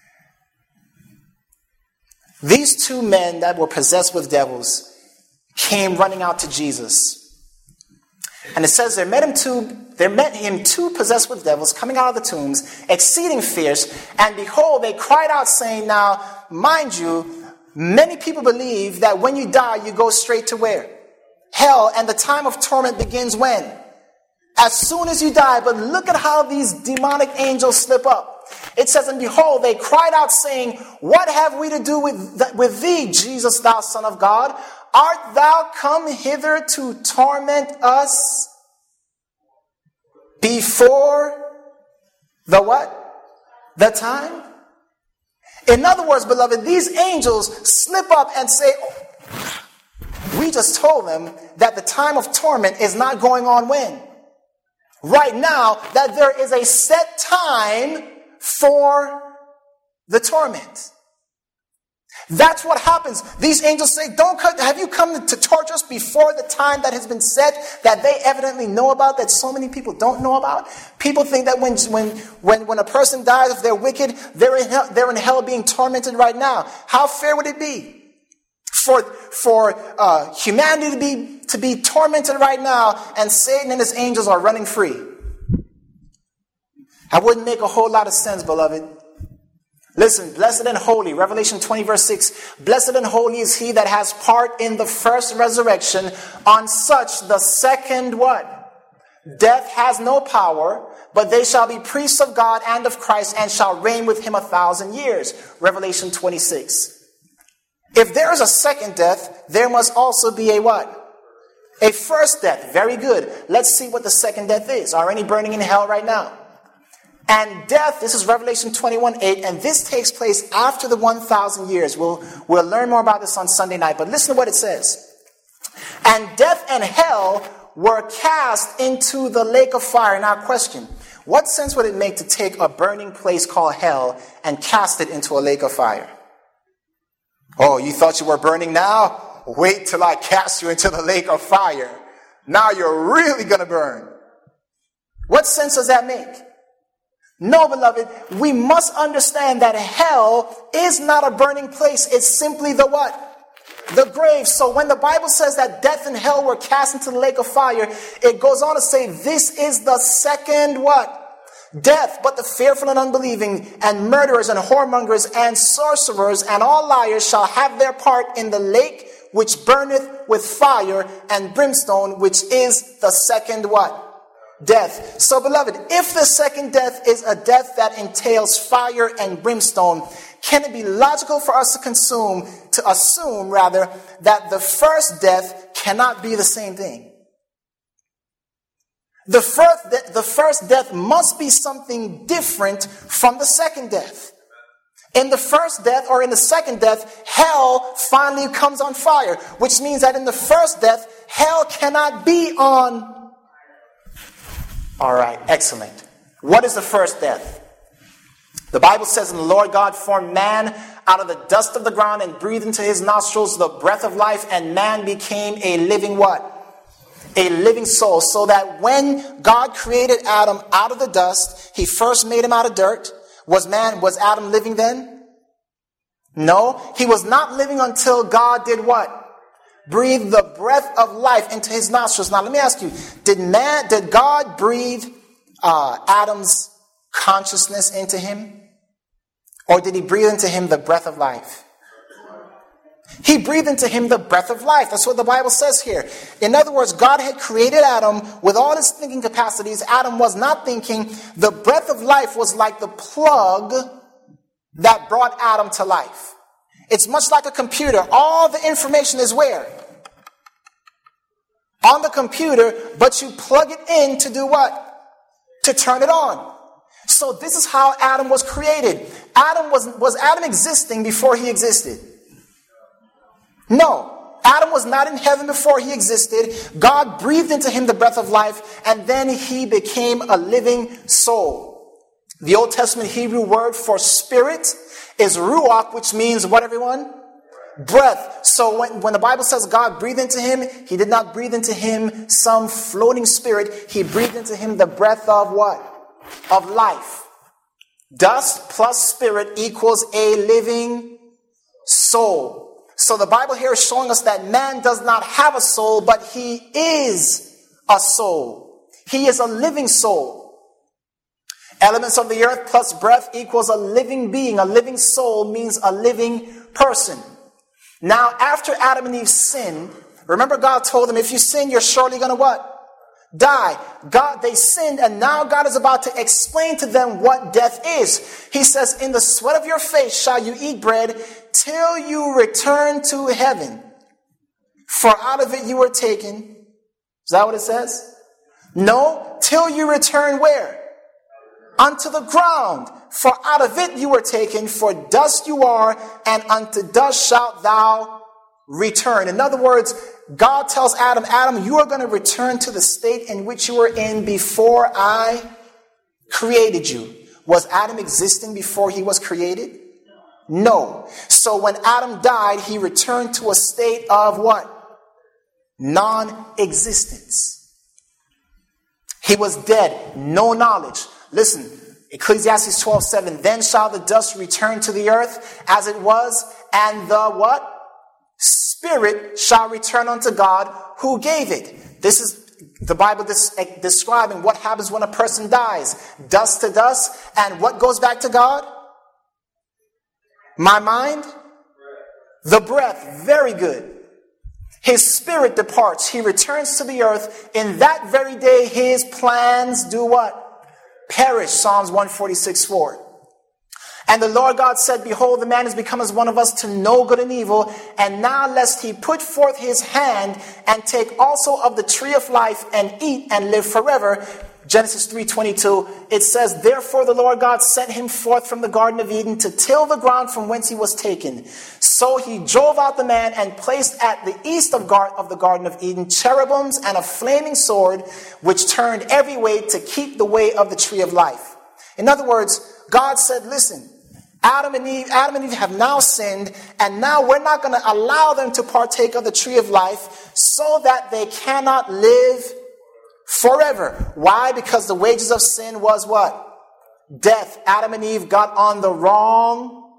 These two men that were possessed with devils came running out to Jesus. And it says there met him two possessed with devils coming out of the tombs, exceeding fierce. And behold, they cried out saying, now, mind you, many people believe that when you die, you go straight to where? Hell, and the time of torment begins when? As soon as you die. But look at how these demonic angels slip up. It says, and behold, they cried out saying, what have we to do with thee, Jesus, thou Son of God? Art thou come hither to torment us before the what? The time? In other words, beloved, these angels slip up and say, we just told them that the time of torment is not going on when? Right now, that there is a set time for the torment. That's what happens. These angels say, have you come to torture us before the time that has been set, that they evidently know about, that so many people don't know about? People think that when a person dies, if they're wicked, they're in hell being tormented right now. How fair would it be for humanity to be tormented right now, and Satan and his angels are running free? That wouldn't make a whole lot of sense, beloved. Listen, blessed and holy, Revelation 20 verse 6, blessed and holy is he that has part in the first resurrection. On such the second what? Death has no power, but they shall be priests of God and of Christ and shall reign with him 1,000 years. Revelation 26. If there is a second death, there must also be a what? A first death. Very good. Let's see what the second death is. Are any burning in hell right now? And death, this is Revelation 21:8, and this takes place after the 1,000 years. We'll learn more about this on Sunday night, but listen to what it says. And death and hell were cast into the lake of fire. Now, question, what sense would it make to take a burning place called hell and cast it into a lake of fire? Oh, you thought you were burning now? Wait till I cast you into the lake of fire. Now you're really going to burn. What sense does that make? No, beloved, we must understand that hell is not a burning place. It's simply the what? The grave. So when the Bible says that death and hell were cast into the lake of fire, it goes on to say this is the second what? Death. But the fearful and unbelieving and murderers and whoremongers and sorcerers and all liars shall have their part in the lake which burneth with fire and brimstone, which is the second what? Death. So, beloved, if the second death is a death that entails fire and brimstone, can it be logical for us to assume that the first death cannot be the same thing? The first death must be something different from the second death. In the first death or in the second death, hell finally comes on fire, which means that in the first death, hell cannot be on. All right, excellent. What is the first death? The Bible says, and the Lord God formed man out of the dust of the ground and breathed into his nostrils the breath of life, and man became a living what? A living soul. So that when God created Adam out of the dust, he first made him out of dirt. Was Adam living then? No, he was not living until God did what? Breathe the breath of life into his nostrils. Now let me ask you, did God breathe Adam's consciousness into him? Or did he breathe into him the breath of life? He breathed into him the breath of life. That's what the Bible says here. In other words, God had created Adam with all his thinking capacities. Adam was not thinking. The breath of life was like the plug that brought Adam to life. It's much like a computer. All the information is where? On the computer, but you plug it in to do what? To turn it on. So this is how Adam was created. Was Adam existing before he existed? No. Adam was not in heaven before he existed. God breathed into him the breath of life, and then he became a living soul. The Old Testament Hebrew word for spirit is ruach, which means what, everyone? Breath. So when the Bible says God breathed into him, he did not breathe into him some floating spirit. He breathed into him the breath of what? Of life. Dust plus spirit equals a living soul. So the Bible here is showing us that man does not have a soul, but he is a soul. He is a living soul. Elements of the earth plus breath equals a living being. A living soul means a living person. Now, after Adam and Eve sinned, remember God told them, if you sin, you're surely going to what? Die. They sinned, and now God is about to explain to them what death is. He says, in the sweat of your face shall you eat bread till you return to heaven. For out of it you were taken. Is that what it says? No, till you return where? Unto the ground. For out of it you were taken, for dust you are, and unto dust shalt thou return. In other words, God tells Adam, Adam, you are going to return to the state in which you were in before I created you. Was Adam existing before he was created? No. So when Adam died, he returned to a state of what? Non-existence. He was dead. No knowledge. Listen, Ecclesiastes 12:7. Then shall the dust return to the earth as it was, and the what? Spirit shall return unto God who gave it. This is the Bible describing what happens when a person dies. Dust to dust. And what goes back to God? My mind? The breath. Very good. His spirit departs. He returns to the earth. In that very day, his plans do what? Perish. Psalms 146:4. And the Lord God said, behold, the man is become as one of us to know good and evil. And now lest he put forth his hand and take also of the tree of life and eat and live forever. Genesis 3:22, it says, therefore the Lord God sent him forth from the Garden of Eden to till the ground from whence he was taken. So he drove out the man and placed at the east of the Garden of Eden cherubims and a flaming sword, which turned every way to keep the way of the tree of life. In other words, God said, listen, Adam and Eve have now sinned, and now we're not going to allow them to partake of the tree of life so that they cannot live forever. Why? Because the wages of sin was what? Death. Adam and Eve got on the wrong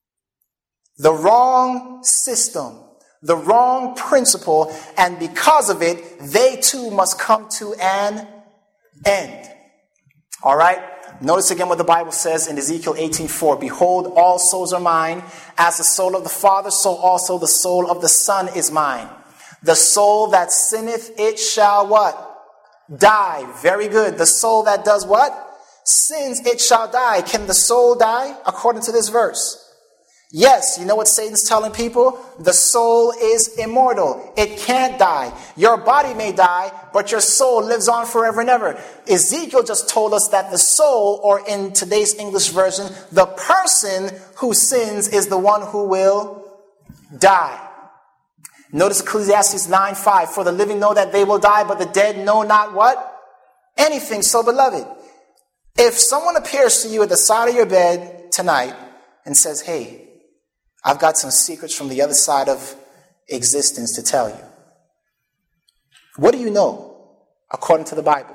system, the wrong principle, and because of it, they too must come to an end. All right? Notice again what the Bible says in Ezekiel 18:4. Behold, all souls are mine. As the soul of the Father, so also the soul of the Son is mine. The soul that sinneth, it shall what? Die. Very good. The soul that does what? Sins, it shall die. Can the soul die according to this verse? Yes. You know what Satan's telling people? The soul is immortal. It can't die. Your body may die, but your soul lives on forever and ever. Ezekiel just told us that the soul, or in today's English version, the person who sins is the one who will die. Notice Ecclesiastes 9:5. For the living know that they will die, but the dead know not what? Anything. So, beloved, if someone appears to you at the side of your bed tonight and says, hey, I've got some secrets from the other side of existence to tell you. What do you know according to the Bible?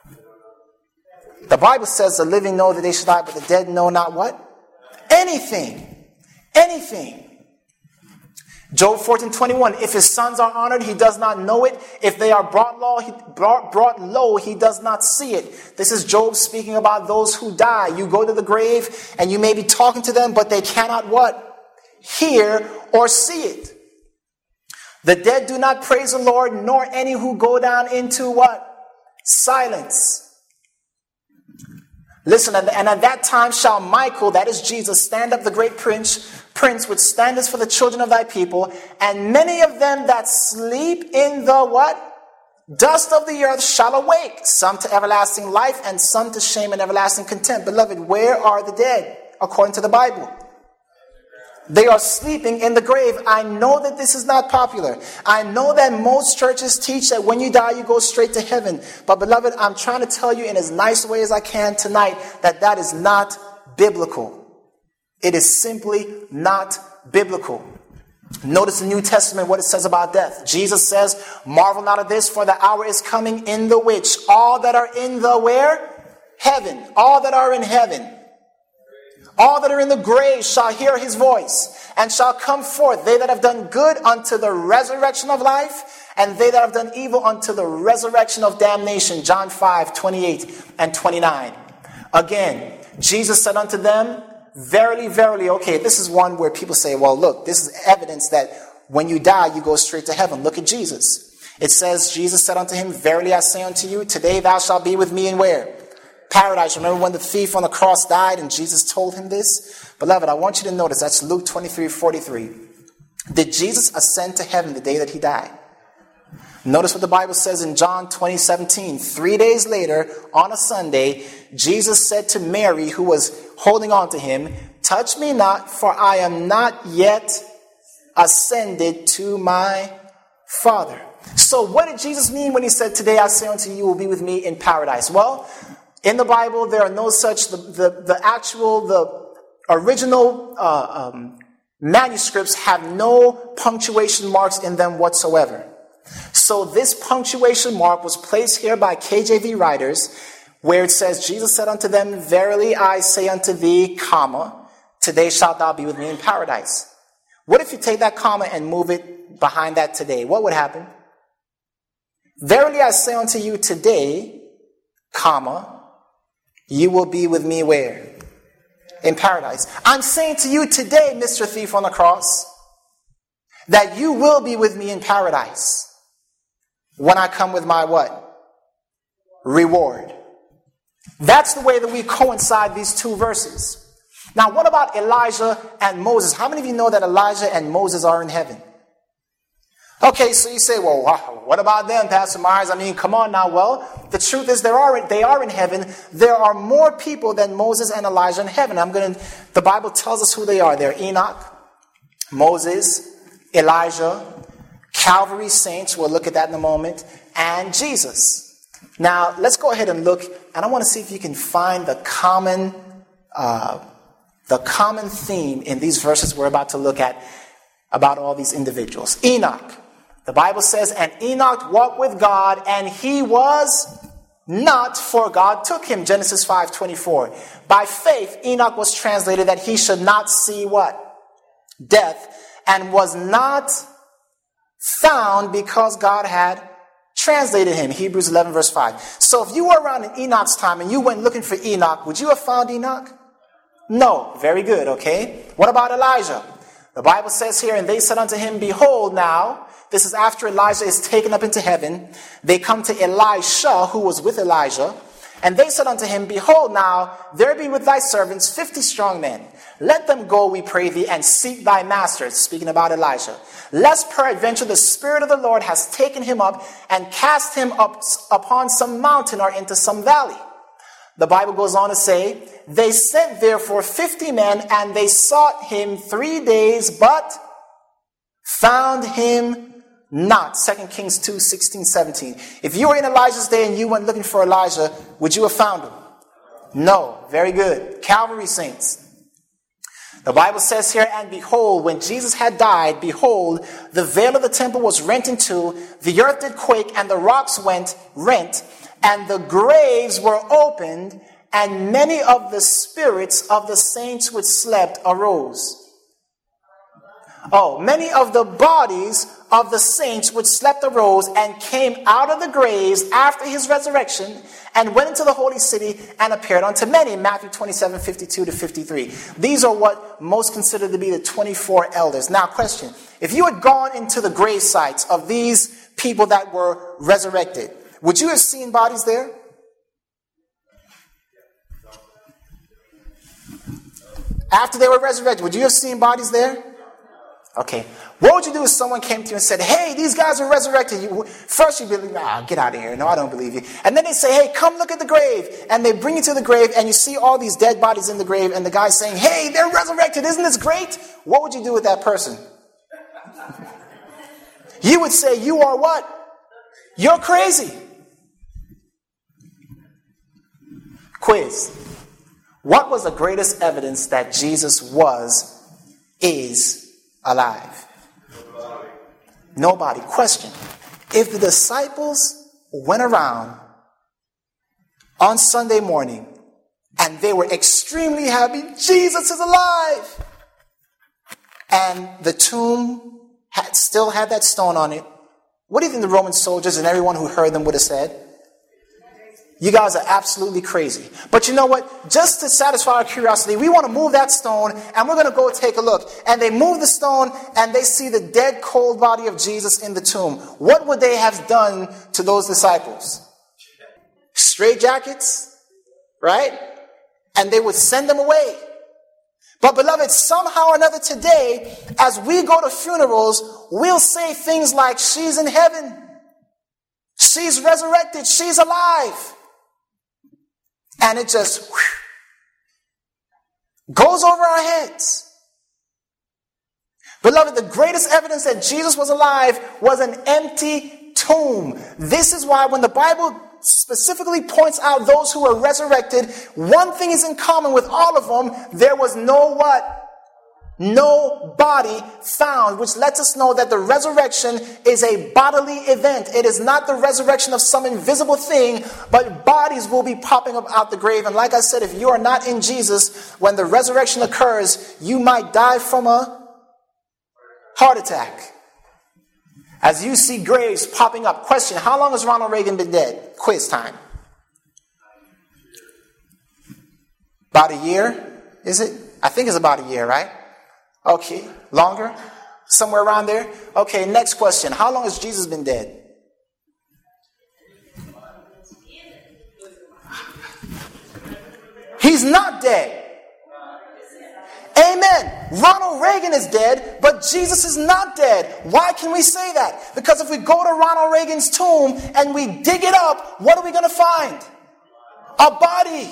The Bible says the living know that they shall die, but the dead know not what? Anything. Anything. Job 14:21, if his sons are honored, he does not know it. If they are brought low, he does not see it. This is Job speaking about those who die. You go to the grave and you may be talking to them, but they cannot what? Hear or see it. The dead do not praise the Lord, nor any who go down into what? Silence. Listen, and at that time shall Michael, that is Jesus, stand up, the great prince, which standeth for the children of thy people, and many of them that sleep in the what? Dust of the earth shall awake, some to everlasting life, and some to shame and everlasting contempt. Beloved, where are the dead, according to the Bible? They are sleeping in the grave. I know that this is not popular. I know that most churches teach that when you die, you go straight to heaven. But beloved, I'm trying to tell you in as nice a way as I can tonight that that is not biblical. It is simply not biblical. Notice the New Testament, what it says about death. Jesus says, marvel not at this, for the hour is coming in the which all that are in the where? Heaven. All that are in heaven. All that are in the grave shall hear his voice, and shall come forth, they that have done good unto the resurrection of life, and they that have done evil unto the resurrection of damnation. John 5:28 and 29. Again, Jesus said unto them, verily, verily. Okay, this is one where people say, well, look, this is evidence that when you die, you go straight to heaven. Look at Jesus. It says, Jesus said unto him, verily I say unto you, today thou shalt be with me in where? Paradise. Remember when the thief on the cross died and Jesus told him this? Beloved, I want you to notice that's Luke 23:43. Did Jesus ascend to heaven the day that he died? Notice what the Bible says in John 20:17. 3 days later, on a Sunday, Jesus said to Mary, who was holding on to him, touch me not, for I am not yet ascended to my Father. So what did Jesus mean when he said, today I say unto you, you will be with me in paradise? Well, in the Bible, there are no such, the original manuscripts have no punctuation marks in them whatsoever. So this punctuation mark was placed here by KJV writers, where it says, Jesus said unto them, verily I say unto thee, comma, today shalt thou be with me in paradise. What if you take that comma and move it behind that today? What would happen? Verily I say unto you today, comma, you will be with me where? In paradise. I'm saying to you today, Mr. Thief on the cross, that you will be with me in paradise when I come with my what? Reward. That's the way that we coincide these two verses. Now, what about Elijah and Moses? How many of you know that Elijah and Moses are in heaven? Okay, so you say, well, what about them, Pastor Myers? I mean, come on now. Well, the truth is they are in heaven. There are more people than Moses and Elijah in heaven. The Bible tells us who they are. They're Enoch, Moses, Elijah, Calvary saints. We'll look at that in a moment. And Jesus. Now, let's go ahead and look. And I want to see if you can find the common theme in these verses we're about to look at about all these individuals. Enoch. The Bible says, and Enoch walked with God, and he was not, for God took him. Genesis 5:24. By faith, Enoch was translated that he should not see what? Death, and was not found because God had translated him. Hebrews 11 verse 5. So if you were around in Enoch's time and you went looking for Enoch, would you have found Enoch? No. Very good, okay. What about Elijah? The Bible says here, and they said unto him, behold now, this is after Elijah is taken up into heaven. They come to Elisha, who was with Elijah, and they said unto him, behold now, there be with thy servants 50 strong men. Let them go, we pray thee, and seek thy master, speaking about Elijah, lest peradventure the Spirit of the Lord has taken him up and cast him up upon some mountain or into some valley. The Bible goes on to say, they sent therefore 50 men, and they sought him 3 days, but found him not. 2 Kings 2, 16, 17. If you were in Elijah's day and you went looking for Elijah, would you have found him? No. Very good. Calvary saints. The Bible says here, and behold, when Jesus had died, behold, the veil of the temple was rent in two, the earth did quake, and the rocks went rent, and the graves were opened, and many of the spirits of the saints which slept arose. Oh, many of the bodies of the saints which slept arose and came out of the graves after his resurrection and went into the holy city and appeared unto many. Matthew 27:52-53. These are what most consider to be the 24 elders. Now, question. If you had gone into the grave sites of these people that were resurrected, would you have seen bodies there? After they were resurrected, would you have seen bodies there? Okay. What would you do if someone came to you and said, hey, these guys are resurrected? First you'd be like, get out of here. No, I don't believe you. And then they say, hey, come look at the grave. And they bring you to the grave and you see all these dead bodies in the grave and the guy's saying, hey, they're resurrected. Isn't this great? What would you do with that person? You would say, you are what? You're crazy. Quiz. What was the greatest evidence that Jesus is alive? Nobody. Question. If the disciples went around on Sunday morning and they were extremely happy, Jesus is alive, and the tomb still had that stone on it, what do you think the Roman soldiers and everyone who heard them would have said? You guys are absolutely crazy. But you know what? Just to satisfy our curiosity, we want to move that stone and we're going to go take a look. And they move the stone and they see the dead, cold body of Jesus in the tomb. What would they have done to those disciples? Straight jackets, right? And they would send them away. But beloved, somehow or another today, as we go to funerals, we'll say things like, she's in heaven. She's resurrected. She's alive. And it just goes over our heads. Beloved, the greatest evidence that Jesus was alive was an empty tomb. This is why when the Bible specifically points out those who were resurrected, one thing is in common with all of them. There was no what? No body found, which lets us know that the resurrection is a bodily event. It is not the resurrection of some invisible thing, but bodies will be popping up out the grave. And like I said, if you are not in Jesus, when the resurrection occurs, you might die from a heart attack. As you see graves popping up. Question, how long has Ronald Reagan been dead? Quiz time. About a year, is it? I think it's about a year, right? Okay, longer? Somewhere around there? Okay, next question. How long has Jesus been dead? He's not dead. Amen. Ronald Reagan is dead, but Jesus is not dead. Why can we say that? Because if we go to Ronald Reagan's tomb and we dig it up, what are we going to find? A body.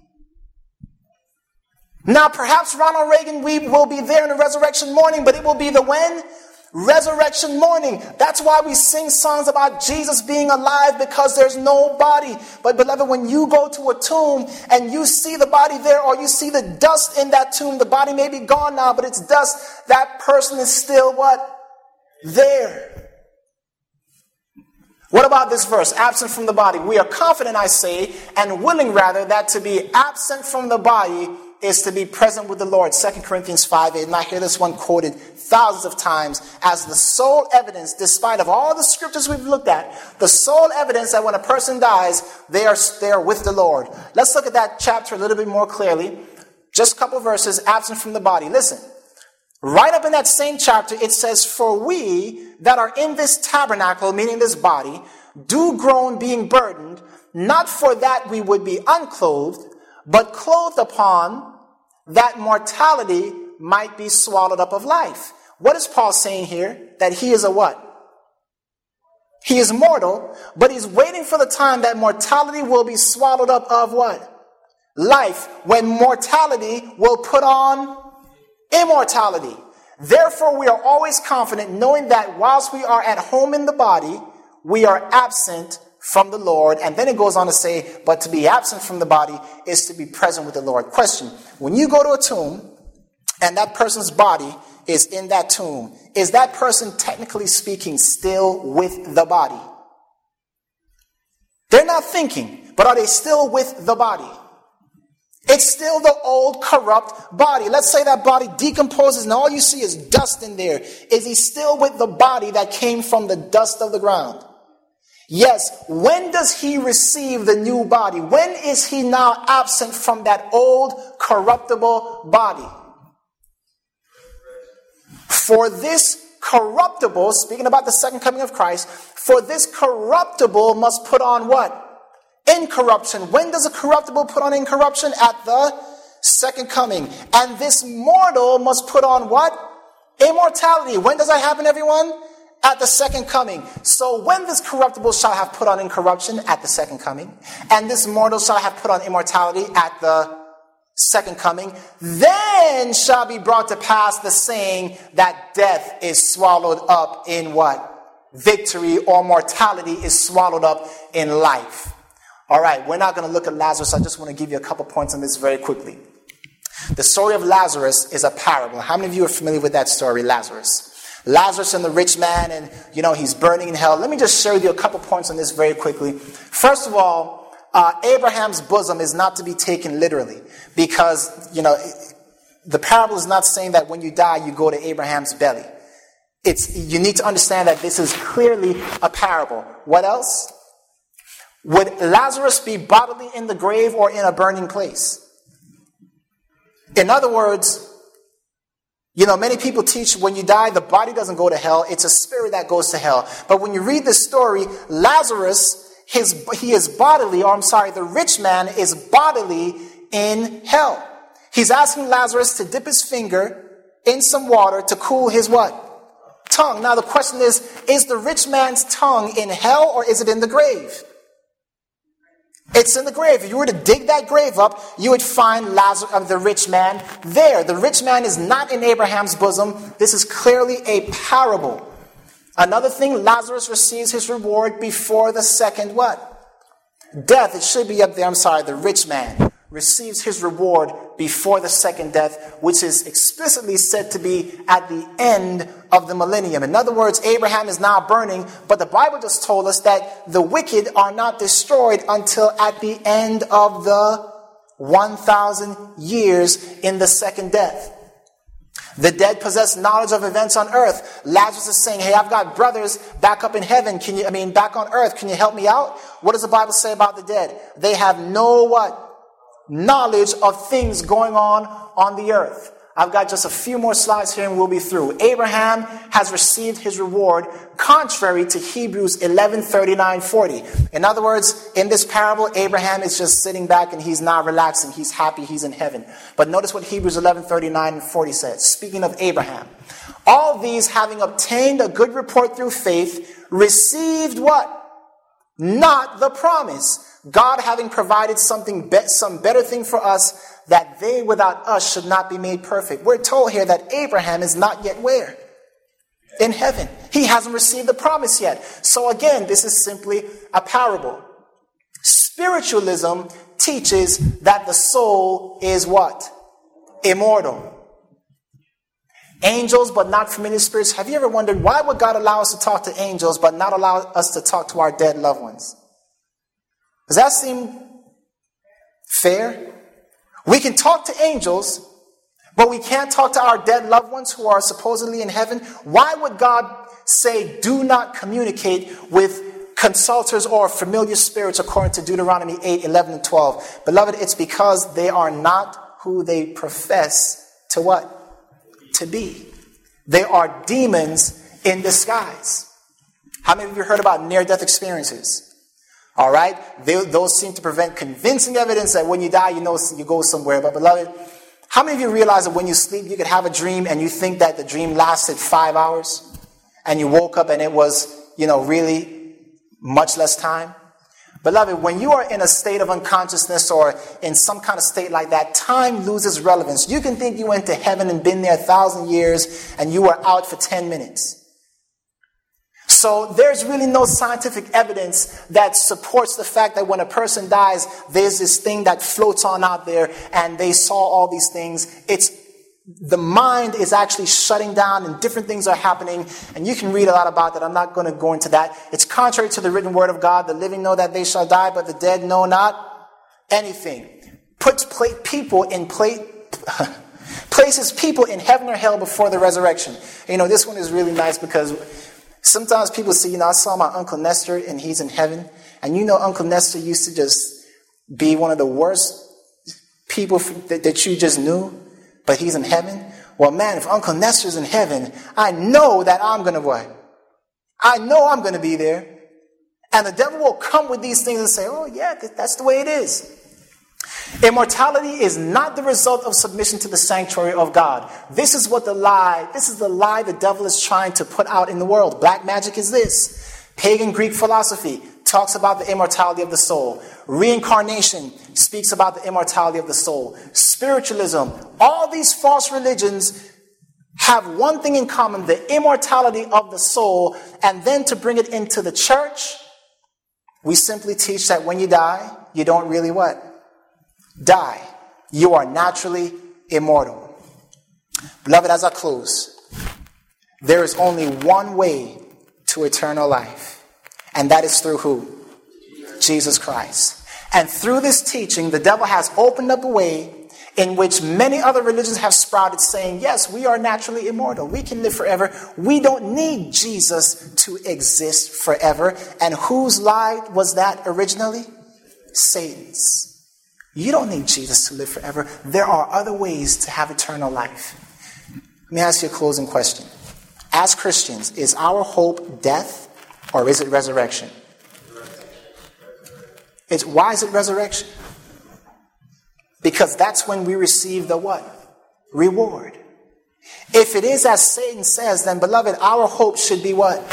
Now, perhaps Ronald Reagan will be there in the resurrection morning, but it will be the when? Resurrection morning. That's why we sing songs about Jesus being alive, because there's no body. But beloved, when you go to a tomb and you see the body there, or you see the dust in that tomb, the body may be gone now, but it's dust. That person is still what? There. What about this verse? Absent from the body. We are confident, I say, and willing rather, that to be absent from the body is to be present with the Lord. 2 Corinthians 5:8. And I hear this one quoted thousands of times as the sole evidence, despite of all the scriptures we've looked at, the sole evidence that when a person dies, they are with the Lord. Let's look at that chapter a little bit more clearly. Just a couple verses, absent from the body. Listen. Right up in that same chapter, it says, for we that are in this tabernacle, meaning this body, do groan being burdened, not for that we would be unclothed, but clothed upon, that mortality might be swallowed up of life. What is Paul saying here? That he is a what? He is mortal, but he's waiting for the time that mortality will be swallowed up of what? Life, when mortality will put on immortality. Therefore, we are always confident, knowing that whilst we are at home in the body, we are absent from the Lord. And then it goes on to say, but to be absent from the body is to be present with the Lord. Question, when you go to a tomb and that person's body is in that tomb, is that person technically speaking still with the body? They're not thinking, but are they still with the body? It's still the old corrupt body. Let's say that body decomposes and all you see is dust in there. Is he still with the body that came from the dust of the ground? Yes. When does he receive the new body? When is he now absent from that old corruptible body? For this corruptible, speaking about the second coming of Christ, for this corruptible must put on what? Incorruption. When does a corruptible put on incorruption? At the second coming. And this mortal must put on what? Immortality. When does that happen, everyone? At the second coming. So when this corruptible shall have put on incorruption? At the second coming. And this mortal shall have put on immortality at the second coming. Then shall be brought to pass the saying that death is swallowed up in what? Victory, or mortality is swallowed up in life. All right, we're not going to look at Lazarus. I just want to give you a couple points on this very quickly. The story of Lazarus is a parable. How many of you are familiar with that story, Lazarus? Lazarus and the rich man, and, he's burning in hell. Let me just share with you a couple points on this very quickly. First of all, Abraham's bosom is not to be taken literally because, the parable is not saying that when you die, you go to Abraham's belly. You need to understand that this is clearly a parable. What else? Would Lazarus be bodily in the grave or in a burning place? In other words, many people teach when you die, the body doesn't go to hell. It's a spirit that goes to hell. But when you read this story, Lazarus, the rich man is bodily in hell. He's asking Lazarus to dip his finger in some water to cool his what? Tongue. Now the question is the rich man's tongue in hell or is it in the grave? It's in the grave. If you were to dig that grave up, you would find the rich man there. The rich man is not in Abraham's bosom. This is clearly a parable. Another thing, Lazarus receives his reward before the second what? Death. It should be up there. The rich man receives his reward before the second death, which is explicitly said to be at the end of the millennium. In other words, Abraham is now burning, but the Bible just told us that the wicked are not destroyed until at the end of the 1,000 years in the second death. The dead possess knowledge of events on earth. Lazarus is saying, hey, I've got brothers back up in heaven. Back on earth. Can you help me out? What does the Bible say about the dead? They have no what? Knowledge of things going on the earth. I've got just a few more slides here and we'll be through. Abraham has received his reward contrary to Hebrews 11:39-40. In other words, in this parable, Abraham is just sitting back and he's not relaxing. He's happy. He's in heaven. But notice what Hebrews 11:39-40 says. Speaking of Abraham, all these having obtained a good report through faith, received what? Not the promise. God having provided some better thing for us, that they without us should not be made perfect. We're told here that Abraham is not yet where? In heaven. He hasn't received the promise yet. So again, this is simply a parable. Spiritualism teaches that the soul is what? Immortal. Angels, but not familiar spirits. Have you ever wondered why would God allow us to talk to angels, but not allow us to talk to our dead loved ones? Does that seem fair? We can talk to angels, but we can't talk to our dead loved ones who are supposedly in heaven. Why would God say, do not communicate with consulters or familiar spirits according to Deuteronomy 8:11-12? Beloved, it's because they are not who they profess to what? To be. They are demons in disguise. How many of you heard about near-death experiences? All right? Those seem to prevent convincing evidence that when you die, you go somewhere. But beloved, how many of you realize that when you sleep, you could have a dream and you think that the dream lasted 5 hours and you woke up and it was, really much less time? Beloved, when you are in a state of unconsciousness or in some kind of state like that, time loses relevance. You can think you went to heaven and been there 1,000 years and you were out for 10 minutes. So there's really no scientific evidence that supports the fact that when a person dies, there's this thing that floats on out there and they saw all these things. The mind is actually shutting down and different things are happening. And you can read a lot about that. I'm not going to go into that. It's contrary to the written word of God. The living know that they shall die, but the dead know not anything. places people in heaven or hell before the resurrection. This one is really nice because sometimes people say, I saw my Uncle Nestor and he's in heaven. And Uncle Nestor used to just be one of the worst people that you just knew, but he's in heaven. Well, man, if Uncle Nestor's in heaven, I know that I'm going to what? I know I'm going to be there. And the devil will come with these things and say, oh yeah, that's the way it is. Immortality is not the result of submission to the sanctuary of God. This is the lie the devil is trying to put out in the world. Black magic is this. Pagan Greek philosophy talks about the immortality of the soul. Reincarnation speaks about the immortality of the soul. Spiritualism, all these false religions have one thing in common, the immortality of the soul. And then to bring it into the church, we simply teach that when you die, you don't really what? Die. You are naturally immortal. Beloved, as I close, there is only one way to eternal life, and that is through who? Jesus Christ. And through this teaching, the devil has opened up a way in which many other religions have sprouted, saying, yes, we are naturally immortal. We can live forever. We don't need Jesus to exist forever. And whose lie was that originally? Satan's. You don't need Jesus to live forever. There are other ways to have eternal life. Let me ask you a closing question. As Christians, is our hope death or is it resurrection? Why is it resurrection? Because that's when we receive the what? Reward. If it is as Satan says, then beloved, our hope should be what?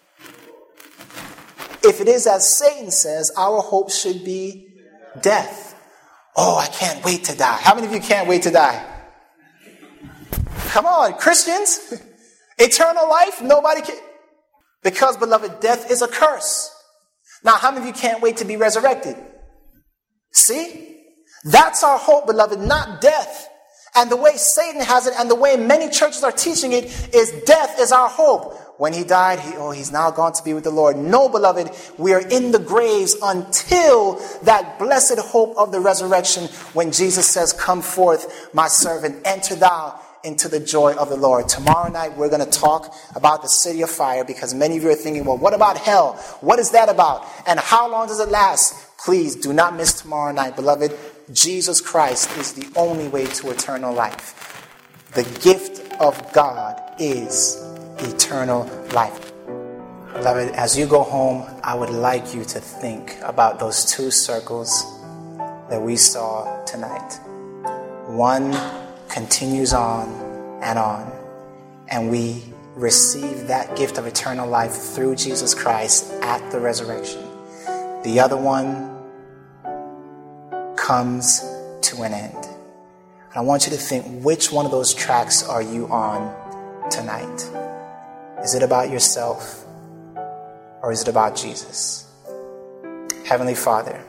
If it is as Satan says, our hope should be death. Oh, I can't wait to die. How many of you can't wait to die? Come on, Christians. Eternal life, nobody can. Because, beloved, death is a curse. Now, how many of you can't wait to be resurrected? See? That's our hope, beloved, not death. And the way Satan has it and the way many churches are teaching it is death is our hope. When he died, he's now gone to be with the Lord. No, beloved, we are in the graves until that blessed hope of the resurrection when Jesus says, come forth, my servant, enter thou into the joy of the Lord. Tomorrow night, we're going to talk about the city of fire because many of you are thinking, well, what about hell? What is that about? And how long does it last? Please do not miss tomorrow night, beloved. Jesus Christ is the only way to eternal life. The gift of God is eternal life. Beloved, as you go home, I would like you to think about those two circles that we saw tonight. One continues on, and we receive that gift of eternal life through Jesus Christ at the resurrection. The other one comes to an end. And I want you to think, which one of those tracks are you on tonight? Is it about yourself or is it about Jesus? Heavenly Father,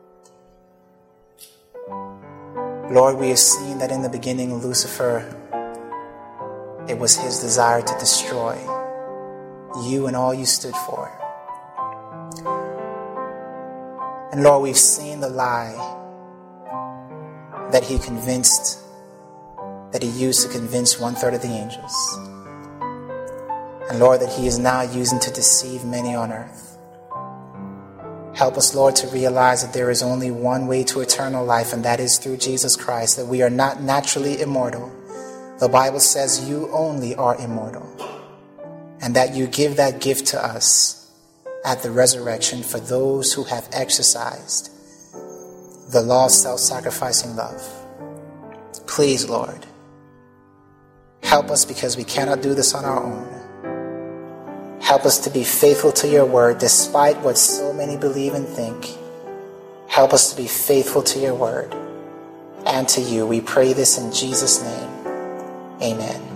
Lord, we have seen that in the beginning, Lucifer, it was his desire to destroy you and all you stood for. And Lord, we've seen the lie that he used to convince 1/3 of the angels. And Lord, that he is now using to deceive many on earth. Help us, Lord, to realize that there is only one way to eternal life, and that is through Jesus Christ, that we are not naturally immortal. The Bible says you only are immortal, and that you give that gift to us at the resurrection for those who have exercised the law of self-sacrificing love. Please, Lord, help us because we cannot do this on our own. Help us to be faithful to your word despite what so many believe and think. Help us to be faithful to your word and to you. We pray this in Jesus' name. Amen.